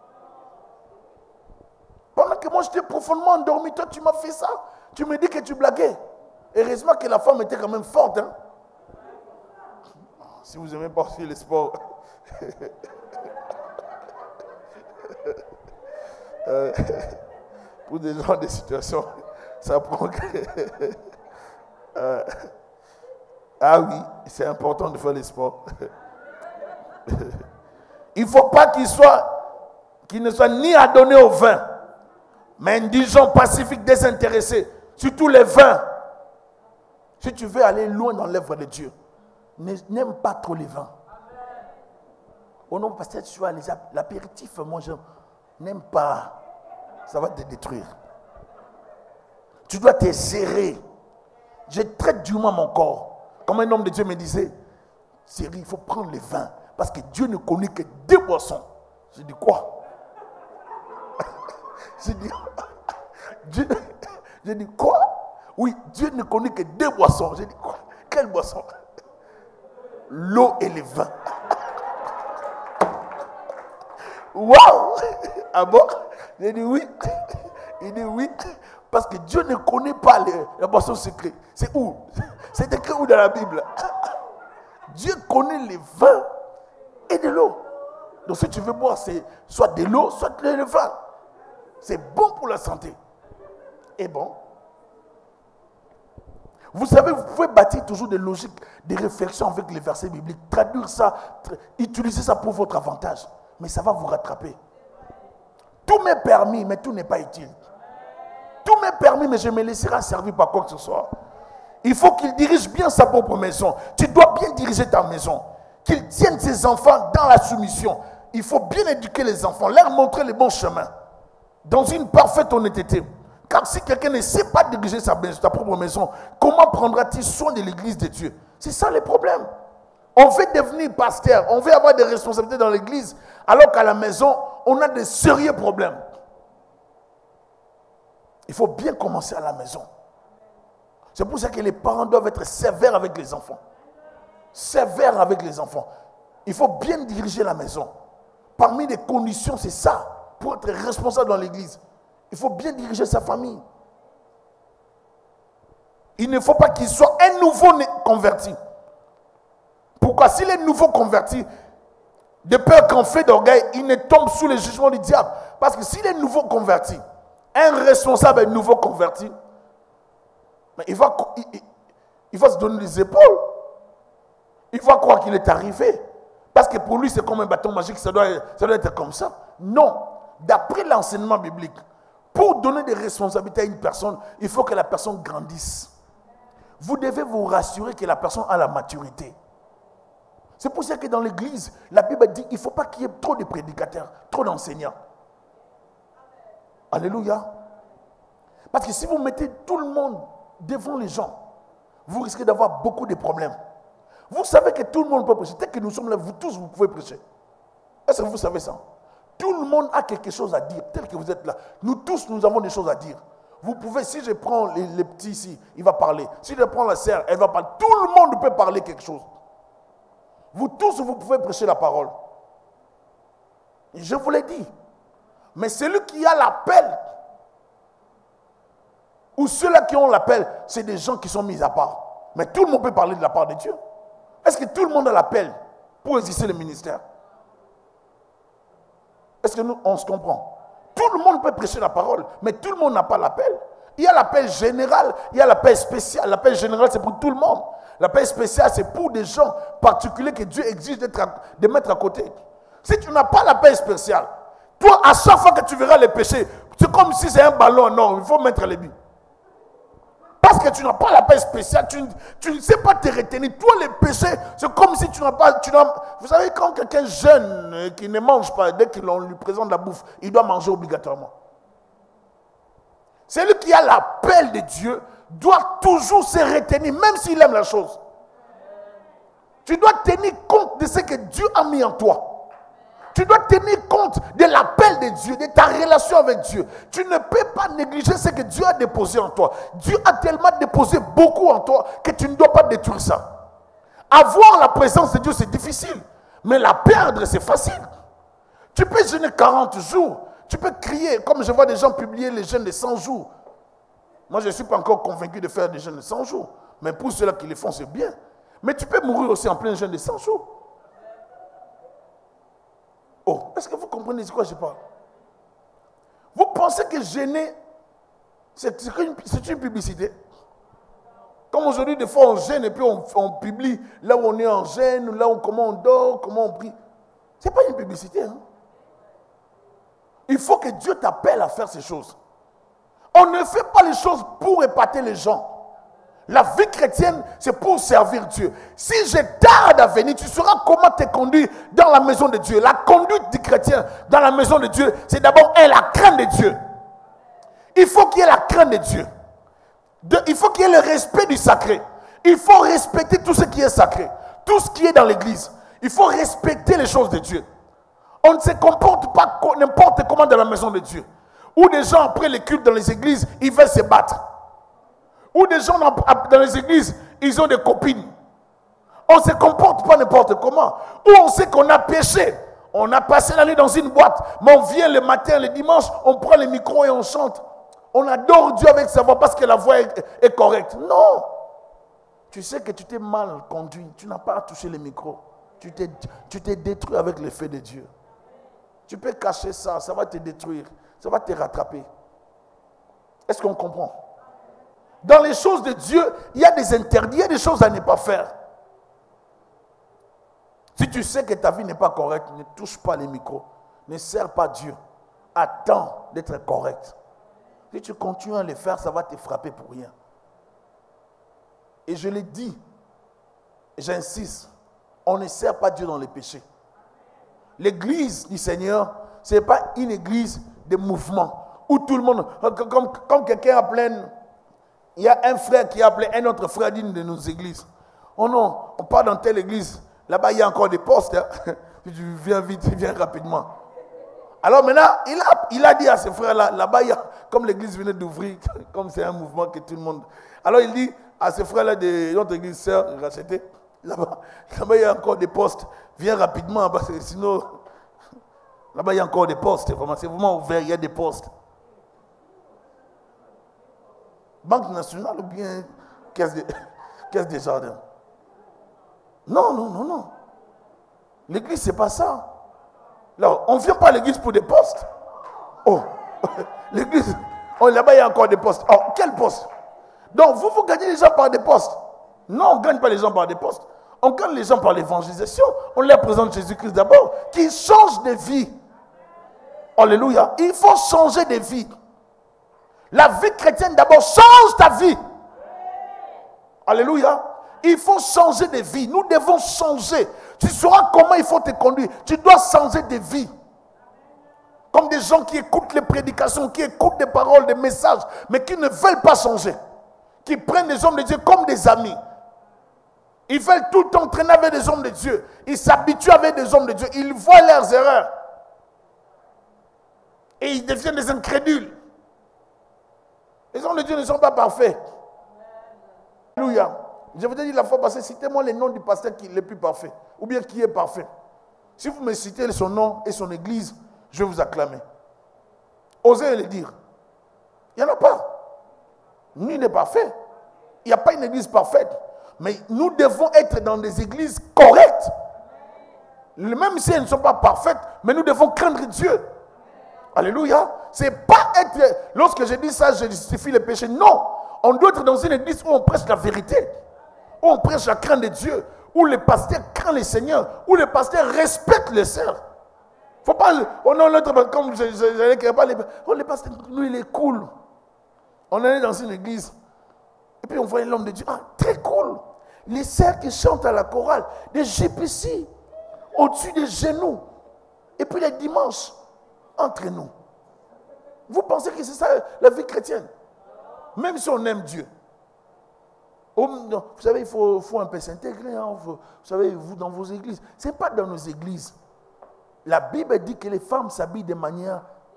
Pendant que moi j'étais profondément endormi, toi tu m'as fait ça. Tu me dis que tu blaguais. Heureusement que la femme était quand même forte. Hein? Si vous aimez pas suivre le sport. euh, pour des gens des situations, ça prend que... euh, ah oui, c'est important de faire le sport. Il ne faut pas qu'il soit, qu'il ne soit ni adonné au vin, mais indigent, pacifique, désintéressé. Surtout les vins. Si tu veux aller loin dans l'œuvre de Dieu, n'aime pas trop les vins. Oh non, parce que tu vois, l'apéritif, moi je n'aime pas. Ça va te détruire. Tu dois te serrer. Je traite durement mon corps. Comme un homme de Dieu me disait, Chérie, il faut prendre les vins. Parce que Dieu ne connaît que deux boissons. J'ai dit quoi? J'ai dit, Dieu, j'ai dit quoi? Oui, Dieu ne connaît que deux boissons. J'ai dit quoi? Quelle boisson? L'eau et les vins. Waouh! Ah bon? J'ai dit oui. Il dit oui. Parce que Dieu ne connaît pas les, la boisson secrète. C'est où? C'est écrit où dans la Bible? Dieu connaît les vins et de l'eau. Donc si tu veux boire, c'est soit de l'eau, soit le vin. C'est bon pour la santé. Et bon. Vous savez, vous pouvez bâtir toujours des logiques, des réflexions avec les versets bibliques, traduire ça, tra- utiliser ça pour votre avantage. Mais ça va vous rattraper. Tout m'est permis, mais tout n'est pas utile. Tout m'est permis, mais je me laisserai servir par quoi que ce soit. Il faut qu'il dirige bien sa propre maison. Tu dois bien diriger ta maison. Qu'il tienne ses enfants dans la soumission. Il faut bien éduquer les enfants, leur montrer le bon chemin. Dans une parfaite honnêteté. Car si quelqu'un ne sait pas diriger sa, sa propre maison, comment prendra-t-il soin de l'église de Dieu? C'est ça le problème. On veut devenir pasteur, on veut avoir des responsabilités dans l'église, alors qu'à la maison, on a de sérieux problèmes. Il faut bien commencer à la maison. C'est pour ça que les parents doivent être sévères avec les enfants. Sévères avec les enfants. Il faut bien diriger la maison. Parmi les conditions, c'est ça, pour être responsable dans l'église. Il faut bien diriger sa famille. Il ne faut pas qu'il soit un nouveau converti. Pourquoi? S'il est nouveau converti, de peur qu'en fait d'orgueil, il ne tombe sous le jugement du diable. Parce que s'il est nouveau converti, un responsable est nouveau converti, mais il va, il, il va se donner les épaules. Il va croire qu'il est arrivé. Parce que pour lui, c'est comme un bâton magique, ça doit, ça doit être comme ça. Non. D'après l'enseignement biblique, pour donner des responsabilités à une personne, il faut que la personne grandisse. Vous devez vous rassurer que la personne a la maturité. C'est pour ça que dans l'église, la Bible dit qu'il ne faut pas qu'il y ait trop de prédicateurs, trop d'enseignants. Alléluia. Parce que si vous mettez tout le monde devant les gens, vous risquez d'avoir beaucoup de problèmes. Vous savez que tout le monde peut prêcher. Dès que nous sommes là, vous tous, vous pouvez prêcher. Est-ce que vous savez ça? Tout le monde a quelque chose à dire, tel que vous êtes là. Nous tous, nous avons des choses à dire. Vous pouvez, si je prends les, les petits ici, il va parler. Si je prends la sœur, elle va parler. Tout le monde peut parler quelque chose. Vous tous, vous pouvez prêcher la parole. Je vous l'ai dit. Mais celui qui a l'appel, ou ceux-là qui ont l'appel, c'est des gens qui sont mis à part. Mais tout le monde peut parler de la part de Dieu. Est-ce que tout le monde a l'appel pour exercer le ministère? Est-ce que nous, on se comprend? Tout le monde peut prêcher la parole, mais tout le monde n'a pas l'appel. Il y a l'appel général, il y a l'appel spécial. L'appel général, c'est pour tout le monde. L'appel spécial, c'est pour des gens particuliers que Dieu exige d'être à, de mettre à côté. Si tu n'as pas l'appel spécial, toi, à chaque fois que tu verras les péchés, c'est comme si c'est un ballon. Non, il faut mettre les buts. Parce que tu n'as pas l'appel spécial, tu, tu ne sais pas te retenir. Toi, les péchés, c'est comme si tu n'as pas... Tu n'as, vous savez, quand quelqu'un jeune qui ne mange pas, dès qu'on lui présente la bouffe, il doit manger obligatoirement. Celui qui a l'appel de Dieu doit toujours se retenir, même s'il aime la chose. Tu dois tenir compte de ce que Dieu a mis en toi. Tu dois tenir compte de l'appel de Dieu, de ta relation avec Dieu. Tu ne peux pas négliger ce que Dieu a déposé en toi. Dieu a tellement déposé beaucoup en toi que tu ne dois pas détruire ça. Avoir la présence de Dieu, c'est difficile. Mais la perdre, c'est facile. Tu peux jeûner quarante jours. Tu peux crier, comme je vois des gens publier les jeûnes de cent jours. Moi, je ne suis pas encore convaincu de faire des jeûnes de cent jours. Mais pour ceux-là qui les font, c'est bien. Mais tu peux mourir aussi en plein jeûne de cent jours. Oh, est-ce que vous comprenez de quoi je parle? Vous pensez que jeûner, c'est une, c'est une publicité? Comme aujourd'hui, des fois, on gêne et puis on, on publie là où on est en gêne, là où comment on dort, comment on prie. Ce n'est pas une publicité. Hein? Il faut que Dieu t'appelle à faire ces choses. On ne fait pas les choses pour épater les gens. La vie chrétienne, c'est pour servir Dieu. Si je tarde à venir, tu sauras comment te conduire dans la maison de Dieu. La conduite du chrétien dans la maison de Dieu, c'est d'abord un, la crainte de Dieu. Il faut qu'il y ait la crainte de Dieu. De, il faut qu'il y ait le respect du sacré. Il faut respecter tout ce qui est sacré. Tout ce qui est dans l'église. Il faut respecter les choses de Dieu. On ne se comporte pas n'importe comment dans la maison de Dieu. Ou des gens, après les cultes dans les églises, ils veulent se battre. Ou des gens dans les églises, ils ont des copines. On ne se comporte pas n'importe comment. Ou on sait qu'on a péché. On a passé la nuit dans une boîte, mais on vient le matin, le dimanche, on prend le micro et on chante. On adore Dieu avec sa voix parce que la voix est, est correcte. Non. Tu sais que tu t'es mal conduit. Tu n'as pas touché le micro. Tu t'es, tu t'es détruit avec le feu de Dieu. Tu peux cacher ça, ça va te détruire. Ça va te rattraper. Est-ce qu'on comprend? Dans les choses de Dieu, il y a des interdits, il y a des choses à ne pas faire. Si tu sais que ta vie n'est pas correcte, ne touche pas les micros. Ne sers pas Dieu. Attends d'être correct. Si tu continues à le faire, ça va te frapper pour rien. Et je l'ai dit, j'insiste, on ne sert pas Dieu dans les péchés. L'église du Seigneur, ce n'est pas une église de mouvement où tout le monde, comme, comme quelqu'un a plein. Il y a un frère qui a appelé un autre frère d'une de nos églises. Oh non, on part dans telle église. Là-bas, il y a encore des postes. Hein. Tu viens vite, viens rapidement. Alors maintenant, il a, il a dit à ce frère-là, là-bas, il y a, comme l'église venait d'ouvrir, comme c'est un mouvement que tout le monde... Alors il dit à ce frère-là de notre église sœur rachetée, là-bas, là-bas, il y a encore des postes. Viens rapidement, parce que sinon... Là-bas, il y a encore des postes. Vraiment, c'est vraiment ouvert, il y a des postes. Banque nationale ou bien caisse de, caisse des jardins. Non, non, non, non. L'église, c'est pas ça. Là, on ne vient pas à l'église pour des postes. Oh, l'église, oh, là-bas, il y a encore des postes. Oh, quel poste? Donc, vous, vous gagnez les gens par des postes. Non, on ne gagne pas les gens par des postes. On gagne les gens par l'évangélisation. On leur présente Jésus-Christ d'abord, qui change de vie. Alléluia. Il faut changer de vie. La vie chrétienne d'abord change ta vie. Alléluia. Il faut changer de vie. Nous devons changer. Tu sauras comment il faut te conduire. Tu dois changer de vie. Comme des gens qui écoutent les prédications, qui écoutent des paroles, des messages, mais qui ne veulent pas changer. Qui prennent des hommes de Dieu comme des amis. Ils veulent tout le temps traîner avec des hommes de Dieu. Ils s'habituent avec des hommes de Dieu. Ils voient leurs erreurs. Et ils deviennent des incrédules. Les hommes de Dieu ne sont pas parfaits. Alléluia. Je vous ai dit la fois passée, citez-moi les noms du pasteur qui est le plus parfait. Ou bien qui est parfait. Si vous me citez son nom et son église, je vais vous acclamer. Osez le dire. Il n'y en a pas. Nul n'est parfait. Il n'y a pas une église parfaite. Mais nous devons être dans des églises correctes. Même si elles ne sont pas parfaites, mais nous devons craindre Dieu. Alléluia. C'est pas être... Lorsque je dis ça, je justifie le péché. Non. On doit être dans une église où on prêche la vérité. Où on prêche la crainte de Dieu. Où le pasteur craint le Seigneur. Où le pasteur respecte les sœurs. Faut pas... On a l'autre... Comme je n'allais pas... Oh, le pasteur, lui, il est cool. On allait dans une église. Et puis on voyait l'homme de Dieu. Ah, très cool. Les sœurs qui chantent à la chorale. Des jupes ici. Au-dessus des genoux. Et puis les dimanches. Entre nous. Vous pensez que c'est ça la vie chrétienne? Même si on aime Dieu. Vous savez, il faut, faut un peu s'intégrer. Hein, vous savez, vous, dans vos églises. Ce n'est pas dans nos églises. La Bible dit que les femmes s'habillent de manière...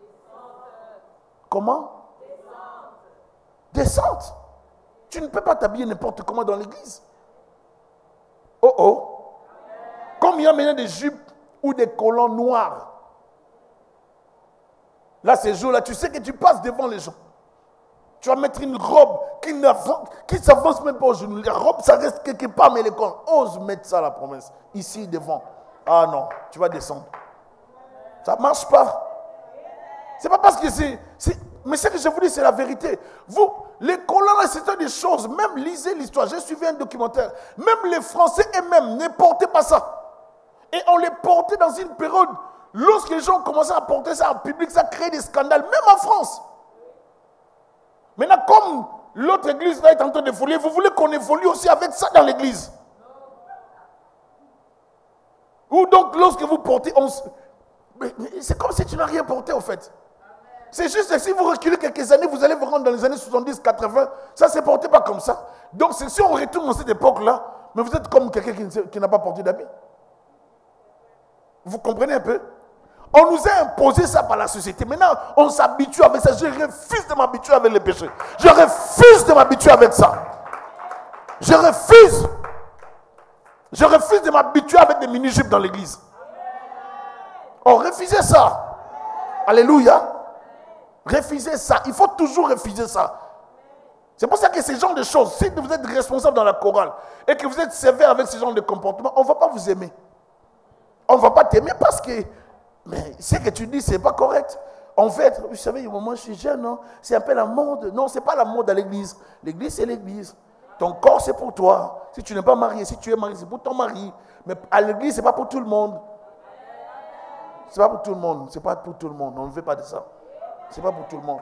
Comment? Décente. Tu ne peux pas t'habiller n'importe comment dans l'église. Oh oh. Comme il y a maintenant des jupes ou des collants noirs. Là, ces jours-là, tu sais que tu passes devant les gens. Tu vas mettre une robe qui ne s'avance même pas aux genoux. La robe, ça reste quelque part, mais les collants. Ose mettre ça, la promesse. Ici, devant. Ah non, tu vas descendre. Ça ne marche pas. C'est pas parce que c'est... c'est mais ce que je vous dis, c'est la vérité. Vous, les collants, c'est des choses. Même lisez l'histoire. J'ai suivi un documentaire. Même les Français eux-mêmes ne portaient pas ça. Et on les portait dans une période... Lorsque les gens commençaient à porter ça en public, ça crée des scandales, même en France. Maintenant, comme l'autre église là est en train d'évoluer, vous voulez qu'on évolue aussi avec ça dans l'église? Ou donc, lorsque vous portez, on... c'est comme si tu n'as rien porté, en fait. C'est juste que si vous reculez quelques années, vous allez vous rendre dans les années soixante-dix, quatre-vingts, ça ne se portait pas comme ça. Donc, c'est si on retourne dans cette époque-là, mais vous êtes comme quelqu'un qui, qui n'a pas porté d'habit. Vous comprenez un peu? On nous a imposé ça par la société. Maintenant, on s'habitue avec ça. Je refuse de m'habituer avec les péchés. Je refuse de m'habituer avec ça. Je refuse. Je refuse de m'habituer avec des mini-jupes dans l'église. Oh, refusez ça. Alléluia. Refusez ça. Il faut toujours refuser ça. C'est pour ça que ce genre de choses, si vous êtes responsable dans la chorale et que vous êtes sévère avec ce genre de comportement, on ne va pas vous aimer. On ne va pas t'aimer parce que mais ce que tu dis, ce n'est pas correct. On veut être, vous savez, moi je suis jeune, non? C'est un peu la mode. Non, ce n'est pas la mode à l'église. L'église, c'est l'église. Ton corps, c'est pour toi. Si tu n'es pas marié, si tu es marié, c'est pour ton mari. Mais à l'église, ce n'est pas pour tout le monde. Ce n'est pas pour tout le monde. Ce n'est pas pour tout le monde. On ne veut pas de ça. Ce n'est pas pour tout le monde.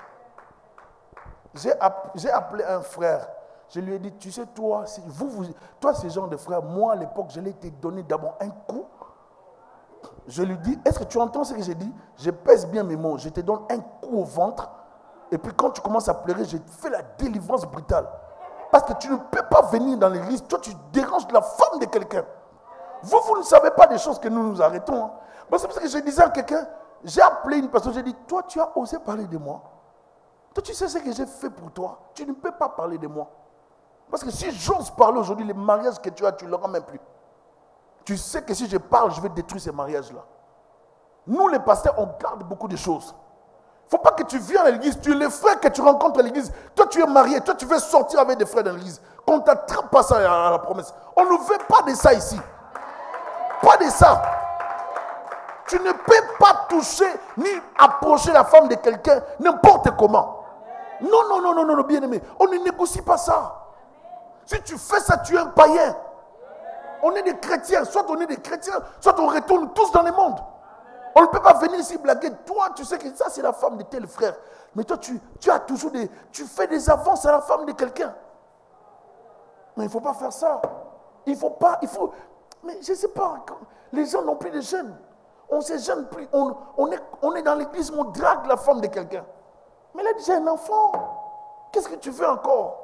J'ai appelé, appelé un frère. Je lui ai dit, tu sais, toi, si vous, vous, toi, ce genre de frère, moi, à l'époque, je l'ai été donné d'abord un coup. Je lui dis, est-ce que tu entends ce que j'ai dit? Je pèse bien mes mots. Je te donne un coup au ventre. Et puis quand tu commences à pleurer, je fais la délivrance brutale. Parce que tu ne peux pas venir dans l'église. Toi, tu déranges la femme de quelqu'un. Vous, vous ne savez pas des choses que nous nous arrêtons. Hein. Bon, c'est pour ça que je disais à quelqu'un, j'ai appelé une personne, j'ai dit, toi, tu as osé parler de moi. Toi, tu sais ce que j'ai fait pour toi. Tu ne peux pas parler de moi. Parce que si j'ose parler aujourd'hui, les mariages que tu as, tu ne l'auras même plus. Tu sais que si je parle, je vais détruire ces mariages-là. Nous, les pasteurs, on garde beaucoup de choses. Il ne faut pas que tu viennes à l'église, tu es les frères que tu rencontres à l'église. Toi, tu es marié, toi, tu veux sortir avec des frères dans l'église. Qu'on ne t'attrape pas ça à la promesse. On ne veut pas de ça ici. Pas de ça. Tu ne peux pas toucher ni approcher la femme de quelqu'un n'importe comment. Non, non, non, non, non, bien aimé. On ne négocie pas ça. Si tu fais ça, tu es un païen. On est des chrétiens, soit on est des chrétiens, soit on retourne tous dans le monde. On ne peut pas venir ici blaguer. Toi, tu sais que ça, c'est la femme de tel frère. Mais toi, tu, tu as toujours des... Tu fais des avances à la femme de quelqu'un. Mais il ne faut pas faire ça. Il ne faut pas... Il faut... Mais je ne sais pas. Les gens n'ont plus de jeunes. On ne se gêne plus. On, on, est, on est dans l'église, on drague la femme de quelqu'un. Mais elle a déjà un enfant. Qu'est-ce que tu veux encore?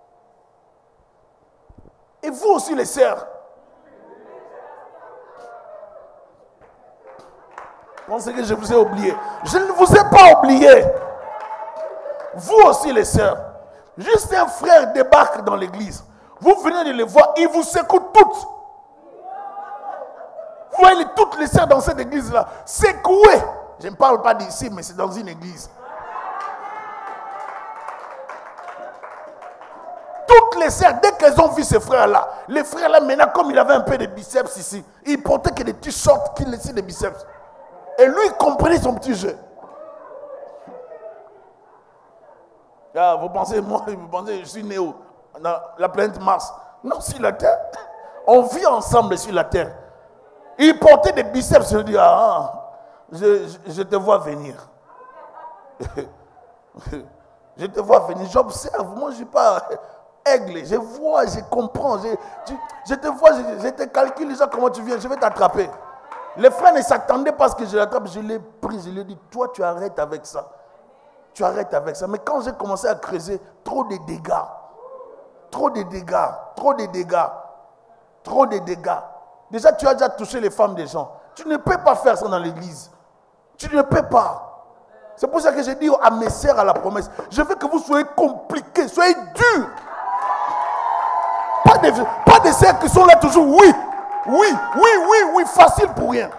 Et vous aussi, les sœurs. Pensez que je vous ai oublié. Je ne vous ai pas oublié. vous aussi les sœurs, juste un frère débarque dans l'église. Vous venez de le voir, il vous secoue toutes. Vous voyez toutes les sœurs dans cette église-là, secouées. Je ne parle pas d'ici, mais c'est dans une église. Toutes les sœurs, dès qu'elles ont vu ces frères-là, les frères-là, maintenant, comme il avait un peu de biceps ici, il portait que des t-shirts qui laissaient des biceps. Et lui, il comprenait son petit jeu. Ah, vous pensez, moi, vous pensez, je suis né où? Dans la planète Mars. Non, sur la Terre. On vit ensemble sur la Terre. Il portait des biceps. Je dis, ah, je, je, je te vois venir. Je te vois venir. J'observe. Moi, je ne suis pas aigle. Je vois, je comprends. Je, je, je te vois, je, je te calcule déjà comment tu viens. Je vais t'attraper. Les frères ne s'attendaient pas à ce que je l'attrape. Je l'ai pris. Je lui ai dit, toi, tu arrêtes avec ça. Tu arrêtes avec ça. Mais quand j'ai commencé à creuser, trop de dégâts. Trop de dégâts. Trop de dégâts. Trop de dégâts. Déjà, tu as déjà touché les femmes des gens. Tu ne peux pas faire ça dans l'église. Tu ne peux pas. C'est pour ça que j'ai dit à mes sœurs à la promesse, je veux que vous soyez compliqués, soyez durs. Pas des, pas des sœurs qui sont là toujours, oui, oui, oui, oui, oui, facile pour rien.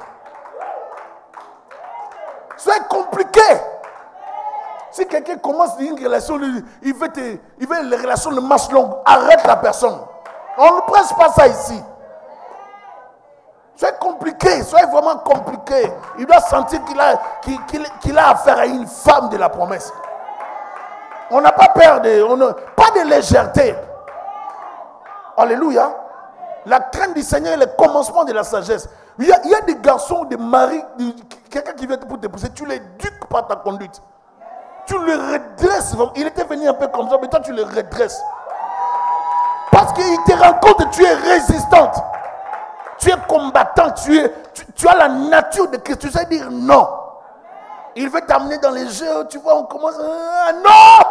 Soyez compliqués. Si quelqu'un commence une relation, il veut, te, il veut les relations de marche longue, arrête la personne. On ne presse pas ça ici. Soyez compliqué, soyez vraiment compliqué. Il doit sentir qu'il a, qu'il, qu'il, qu'il a affaire à une femme de la promesse. On n'a pas peur de... On n'a pas de légèreté. Alléluia. La crainte du Seigneur est le commencement de la sagesse. Il y a, il y a des garçons, des maris, quelqu'un qui vient pour te pousser, tu l'éduques par ta conduite. Tu le redresses. Il était venu un peu comme ça, mais toi tu le redresses. Parce qu'il te rend compte que tu es résistante. Tu es combattant, tu, es, tu, tu as la nature de Christ. Tu sais dire non. Il veut t'amener dans les jeux, tu vois, on commence. Euh, non!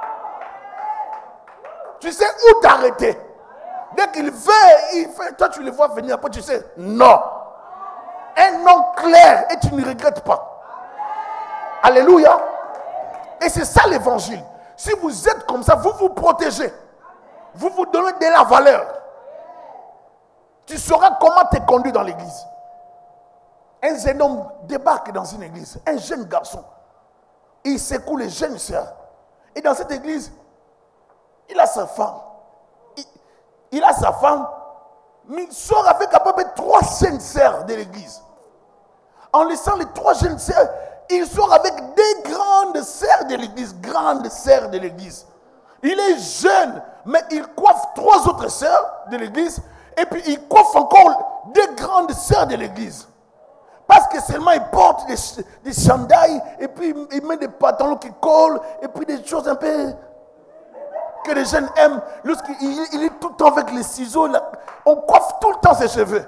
Tu sais où t'arrêter. Dès qu'il veut, il fait, toi tu le vois venir, après tu sais non. Un non clair et tu ne regrettes pas. Alléluia. Et c'est ça l'évangile. Si vous êtes comme ça, vous vous protégez. Vous vous donnez de la valeur. Tu sauras comment te conduire dans l'église. Un jeune homme débarque dans une église, un jeune garçon. Il secoue les jeunes sœurs. Et dans cette église, il a sa femme. Il, il a sa femme, mais il sort avec à peu près trois jeunes sœurs de l'église. En laissant les trois jeunes sœurs, il sort avec des grandes sœurs de l'église, grandes sœurs de l'église. Il est jeune, mais il coiffe trois autres sœurs de l'église. Et puis il coiffe encore deux grandes sœurs de l'église. Parce que seulement il porte des, des chandails, et puis il met des pantalons qui collent, et puis des choses un peu que les jeunes aiment. Lorsqu'il il, il est tout le temps avec les ciseaux, là, on coiffe tout le temps ses cheveux.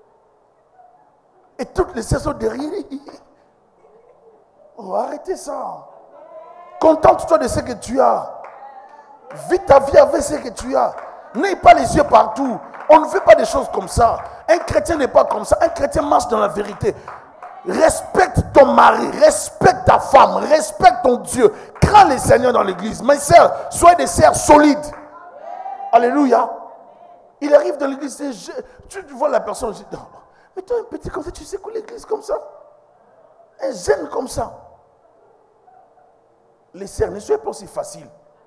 Et toutes les sœurs sont derrière. Oh, arrêtez ça. Contente-toi de ce que tu as. Vis ta vie avec ce que tu as. N'aie pas les yeux partout. On ne fait pas des choses comme ça. Un chrétien n'est pas comme ça. Un chrétien marche dans la vérité. Respecte ton mari, respecte ta femme, respecte ton Dieu. Crains le Seigneur dans l'église. Mes sœurs, soyez des sœurs solides. Alléluia. Il arrive dans l'église, tu vois la personne, je dis, mais toi un petit comme ça, tu sais quoi l'église comme ça? Un jeune comme ça. Les sœurs, ne soyez pas aussi faciles.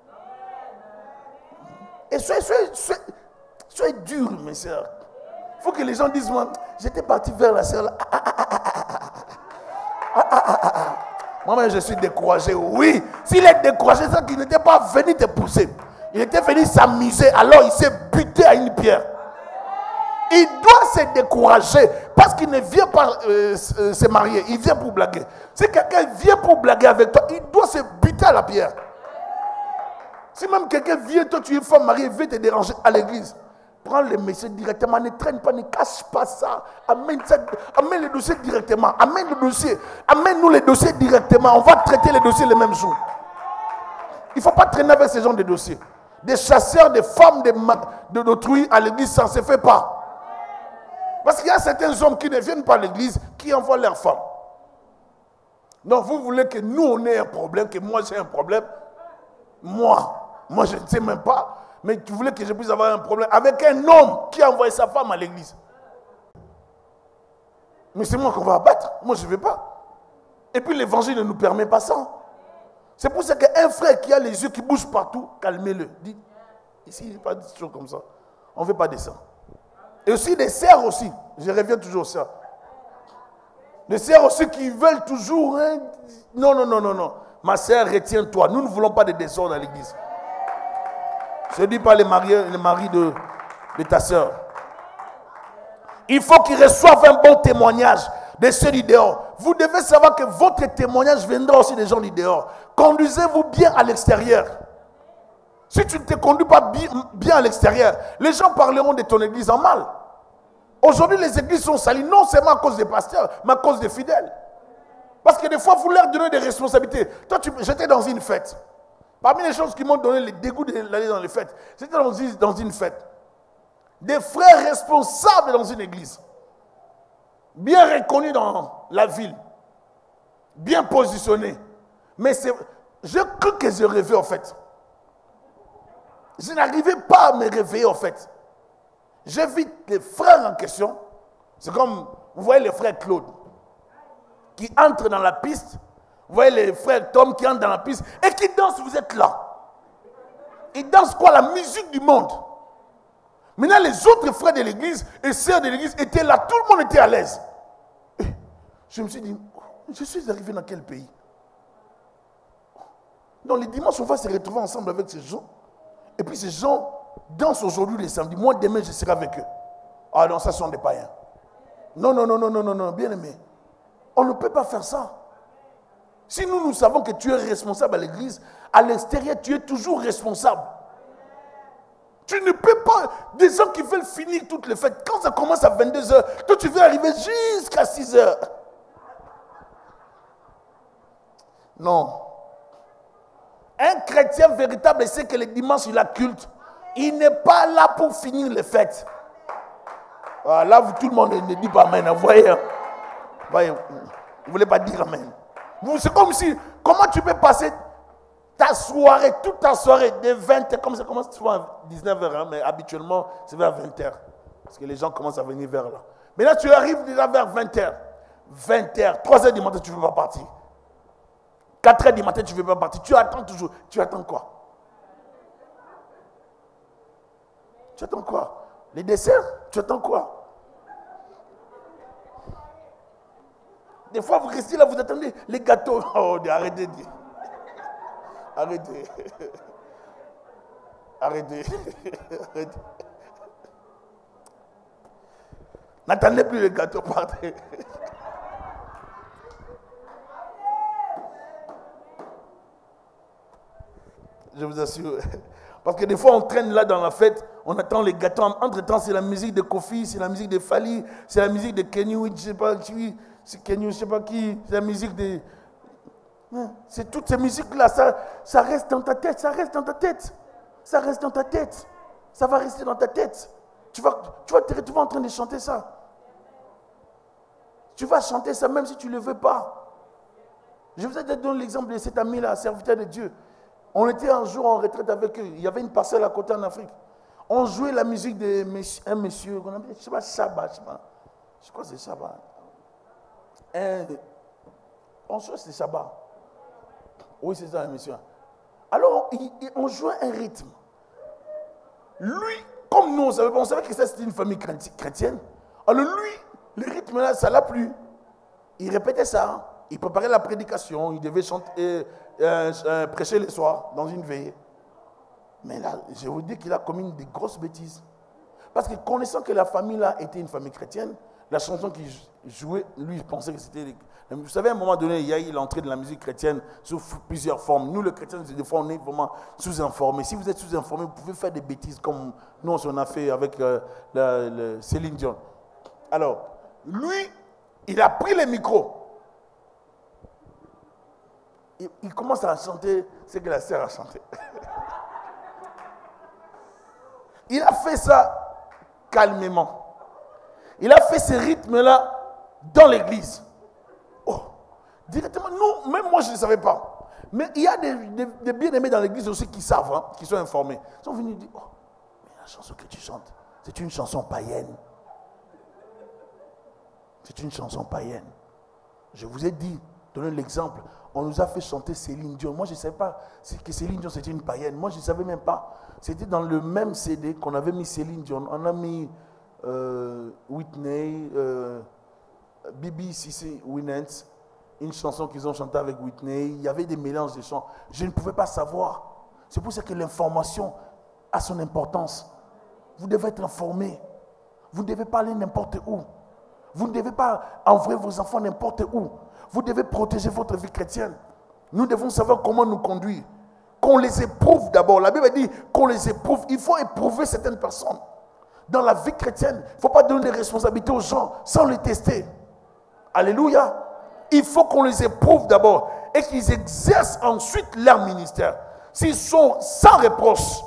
Et soyez, soyez, soyez, soyez durs, mes sœurs. Il faut que les gens disent, moi, j'étais parti vers la sœur là. Ah, ah, ah, ah, ah, ah, ah, ah, ah. Moi-même, je suis découragé. Oui, s'il est découragé, c'est qu'il n'était pas venu te pousser. Il était venu s'amuser, alors il s'est buté à une pierre. Il doit se décourager parce qu'il ne vient pas euh, se marier, il vient pour blaguer. Si quelqu'un vient pour blaguer avec toi, il doit se buter à la pierre. Si même quelqu'un vient, toi tu es femme mariée, veut te déranger à l'église, prends le message directement, ne traîne pas, ne cache pas ça. Amène, ça, amène le dossier directement, amène le dossier, amène-nous les dossiers directement, on va traiter les dossiers le même jour. Il ne faut pas traîner avec ces gens de dossiers. Des chasseurs, des femmes de, d'autrui à l'église, ça ne se fait pas. Parce qu'il y a certains hommes qui ne viennent pas à l'église, qui envoient leurs femmes. Donc vous voulez que nous on ait un problème, que moi j'ai un problème. Moi, moi je ne sais même pas. Mais tu voulais que je puisse avoir un problème avec un homme qui a envoyé sa femme à l'église. Mais c'est moi qu'on va abattre. Moi, je ne vais pas. Et puis, l'évangile ne nous permet pas ça. C'est pour ça qu'un frère qui a les yeux qui bougent partout, calmez-le. Dites, ici, il n'y a pas de choses comme ça. On ne veut pas de ça. Et aussi des sœurs aussi. Je reviens toujours à ça. Des sœurs aussi qui veulent toujours... Hein, non, non, non, non, non. Ma sœur, retiens-toi. Nous ne voulons pas de désordre à l'église. Je ne dis pas les maris, les maris de, de ta sœur. Il faut qu'ils reçoivent un bon témoignage de ceux du dehors. Vous devez savoir que votre témoignage viendra aussi des gens du dehors. Conduisez-vous bien à l'extérieur. Si tu ne te conduis pas bien, bien à l'extérieur, les gens parleront de ton église en mal. Aujourd'hui, les églises sont salies non seulement à cause des pasteurs, mais à cause des fidèles. Parce que des fois, vous leur donnez des responsabilités. Toi, tu, j'étais dans une fête. Parmi les choses qui m'ont donné le dégoût d'aller dans les fêtes, c'était dans une, dans une fête. Des frères responsables dans une église. Bien reconnus dans la ville. Bien positionnés. Mais c'est, je crois que je rêvais en fait. Je n'arrivais pas à me réveiller en fait. J'ai vu les frères en question. C'est comme, vous voyez les frères Claude, qui entrent dans la piste. Vous voyez les frères Tom qui entrent dans la piste et qui dansent, vous êtes là. Ils dansent quoi? La musique du monde. Maintenant, les autres frères de l'église et sœurs de l'église étaient là. Tout le monde était à l'aise. Et je me suis dit, je suis arrivé dans quel pays? Donc les dimanches, on va se retrouver ensemble avec ces gens. Et puis ces gens dansent aujourd'hui les samedis. Moi, demain, je serai avec eux. Ah non, ça sont des païens. Non, non, non, non, non, non, non, bien aimé. On ne peut pas faire ça. Si nous, nous savons que tu es responsable à l'église, à l'extérieur, tu es toujours responsable. Tu ne peux pas, des gens qui veulent finir toutes les fêtes, quand ça commence à vingt-deux heures, toi tu veux arriver jusqu'à six heures. Non. Un chrétien véritable sait que les dimanches, il a culte. Il n'est pas là pour finir les fêtes. Ah, là, vous, tout le monde ne dit pas amen. Vous voyez, voyez vous ne voulez pas dire amen. C'est comme si, comment tu peux passer ta soirée, toute ta soirée, de vingt heures, comme ça commence souvent à dix-neuf heures, hein, mais habituellement, c'est vers vingt heures. Parce que les gens commencent à venir vers là. Mais là, tu arrives déjà vers vingt heures. vingt heures, trois heures du matin, tu ne veux pas partir. quatre heures du matin, tu ne veux pas partir. Tu attends toujours. Tu attends quoi? Tu attends quoi? Les desserts? Tu attends quoi? Des fois, vous restez là, vous attendez les gâteaux. Oh, arrêtez. Arrêtez. Arrêtez. Arrêtez. N'attendez plus les gâteaux, partez. Je vous assure. Parce que des fois, on traîne là dans la fête, on attend les gâteaux. Entre-temps, c'est la musique de Kofi, c'est la musique de Fali, c'est la musique de Kenny, je ne sais pas qui, c'est Kenny, je ne sais pas qui, c'est la musique de... C'est toutes ces musiques-là, ça, ça reste dans ta tête, ça reste dans ta tête. Ça reste dans ta tête. Ça va rester dans ta tête. Tu vas, tu vas te retrouver en train de chanter ça. Tu vas chanter ça même si tu ne le veux pas. Je vous ai donné l'exemple de cet ami-là, serviteur de Dieu. On était un jour en retraite avec eux. Il y avait une parcelle à côté en Afrique. On jouait la musique d'un monsieur, monsieur qu'on appelait, je ne sais pas, Shabbat. Je, je crois que c'est Shabbat. Un, on jouait c'est Shabbat. Oui, c'est ça, monsieur. Alors, il, il, on jouait un rythme. Lui, comme nous, on savait, on savait que ça c'était une famille chrétienne. Alors lui, le rythme là, ça l'a plu. Il répétait ça. Il préparait la prédication. Il devait chanter, euh, euh, euh, prêcher le soir dans une veillée. Mais là, je vous dis qu'il a commis des grosses bêtises. Parce que connaissant que la famille là était une famille chrétienne, la chanson qu'il jouait, lui, il pensait que c'était... Vous savez, à un moment donné, il y a eu l'entrée de la musique chrétienne sous plusieurs formes. Nous, les chrétiens, des fois, on est vraiment sous-informés. Si vous êtes sous-informés, vous pouvez faire des bêtises comme nous, on a fait avec euh, la, la Céline Dion. Alors, lui, il a pris le micro. Il, il commence à chanter ce que la sœur a chanté. Il a fait ça calmement. Il a fait ce rythme-là dans l'église. Oh, directement, nous, même moi, je ne savais pas. Mais il y a des, des, des bien-aimés dans l'église aussi qui savent, hein, qui sont informés. Ils sont venus dire, oh, mais la chanson que tu chantes, c'est une chanson païenne. C'est une chanson païenne. Je vous ai dit, donnez l'exemple, on nous a fait chanter Céline Dion. Moi, je ne savais pas que Céline Dion, c'était une païenne. Moi, je ne savais même pas. C'était dans le même C D qu'on avait mis Céline Dion. On a mis euh, Whitney, euh, B B C C Winans, une chanson qu'ils ont chantée avec Whitney. Il y avait des mélanges de chants. Je ne pouvais pas savoir. C'est pour ça que l'information a son importance. Vous devez être informé. Vous ne devez pas aller n'importe où. Vous ne devez pas envoyer vos enfants n'importe où. Vous devez protéger votre vie chrétienne. Nous devons savoir comment nous conduire. Qu'on les éprouve d'abord. La Bible dit qu'on les éprouve. Il faut éprouver certaines personnes. Dans la vie chrétienne, il ne faut pas donner des responsabilités aux gens sans les tester. Alléluia. Il faut qu'on les éprouve d'abord et qu'ils exercent ensuite leur ministère. S'ils sont sans reproche.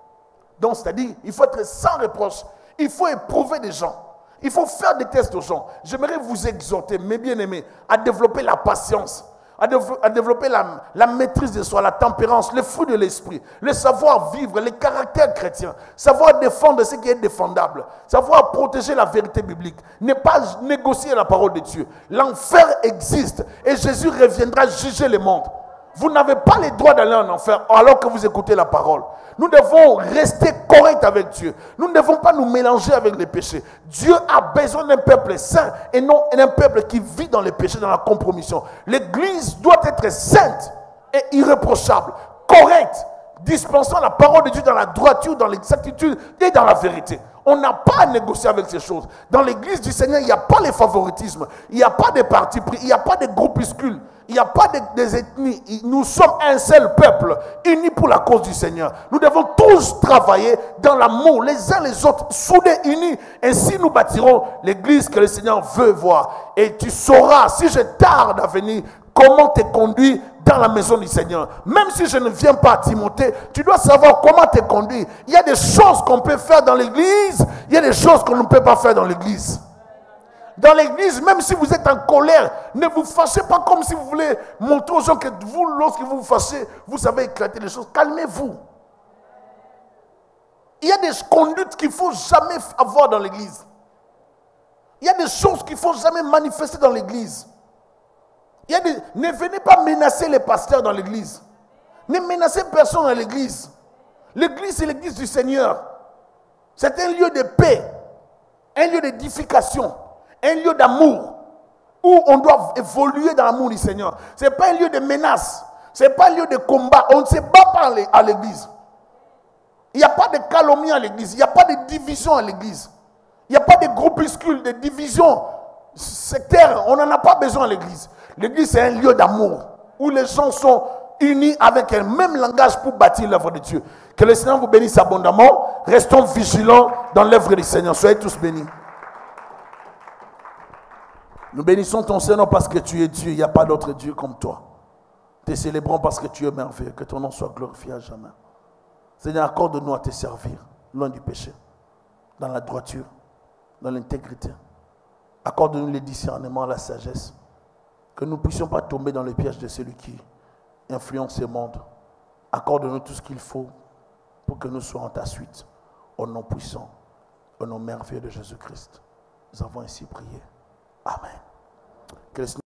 Donc, c'est-à-dire, il faut être sans reproche. Il faut éprouver des gens. Il faut faire des tests aux gens. J'aimerais vous exhorter, mes bien-aimés, à développer la patience, à, dév- à développer la, la maîtrise de soi, la tempérance, le fruit de l'esprit, le savoir-vivre, les caractères chrétiens, savoir défendre ce qui est défendable, savoir protéger la vérité biblique, ne pas négocier la parole de Dieu. L'enfer existe et Jésus reviendra juger le monde. Vous n'avez pas le droit d'aller en enfer alors que vous écoutez la parole. Nous devons rester corrects avec Dieu. Nous ne devons pas nous mélanger avec les péchés. Dieu a besoin d'un peuple saint et non d'un peuple qui vit dans les péchés, dans la compromission. L'Église doit être sainte et irréprochable, correcte, dispensant la parole de Dieu dans la droiture, dans l'exactitude et dans la vérité. On n'a pas à négocier avec ces choses. Dans l'Église du Seigneur, il n'y a pas les favoritismes, il n'y a pas de partis pris, il n'y a pas de groupuscules. Il n'y a pas de, des ethnies. Nous sommes un seul peuple, unis pour la cause du Seigneur. Nous devons tous travailler dans l'amour, les uns les autres, soudés, unis. Ainsi nous bâtirons l'église que le Seigneur veut voir. Et tu sauras, si je tarde à venir, comment te conduire dans la maison du Seigneur. Même si je ne viens pas à Timothée, tu dois savoir comment te conduire. Il y a des choses qu'on peut faire dans l'église, il y a des choses qu'on ne peut pas faire dans l'église. Dans l'église, même si vous êtes en colère, ne vous fâchez pas comme si vous voulez montrer aux gens que vous, lorsque vous vous fâchez, vous savez éclater les choses. Calmez-vous. Il y a des conduites qu'il ne faut jamais avoir dans l'église. Il y a des choses qu'il ne faut jamais manifester dans l'église. Il y a des... Ne venez pas menacer les pasteurs dans l'église. Ne menacez personne dans l'église. L'église, c'est l'église du Seigneur. C'est un lieu de paix, un lieu d'édification. Un lieu d'amour où on doit évoluer dans l'amour du Seigneur. Ce n'est pas un lieu de menace. Ce n'est pas un lieu de combat. On ne se bat pas à l'église. Il n'y a pas de calomnie à l'église. Il n'y a pas de division à l'église. Il n'y a pas de groupuscules, de divisions sectaires. On n'en a pas besoin à l'église. L'église, c'est un lieu d'amour où les gens sont unis avec un même langage pour bâtir l'œuvre de Dieu. Que le Seigneur vous bénisse abondamment. Restons vigilants dans l'œuvre du Seigneur. Soyez tous bénis. Nous bénissons ton Seigneur parce que tu es Dieu. Il n'y a pas d'autre Dieu comme toi. Te célébrons parce que tu es merveilleux. Que ton nom soit glorifié à jamais. Seigneur, accorde-nous à te servir, loin du péché, dans la droiture, dans l'intégrité. Accorde-nous le discernement, la sagesse. Que nous ne puissions pas tomber dans le piège de celui qui influence le monde. Accorde-nous tout ce qu'il faut pour que nous soyons en ta suite. Au nom puissant, au nom merveilleux de Jésus-Christ. Nous avons ainsi prié. Amen. Que le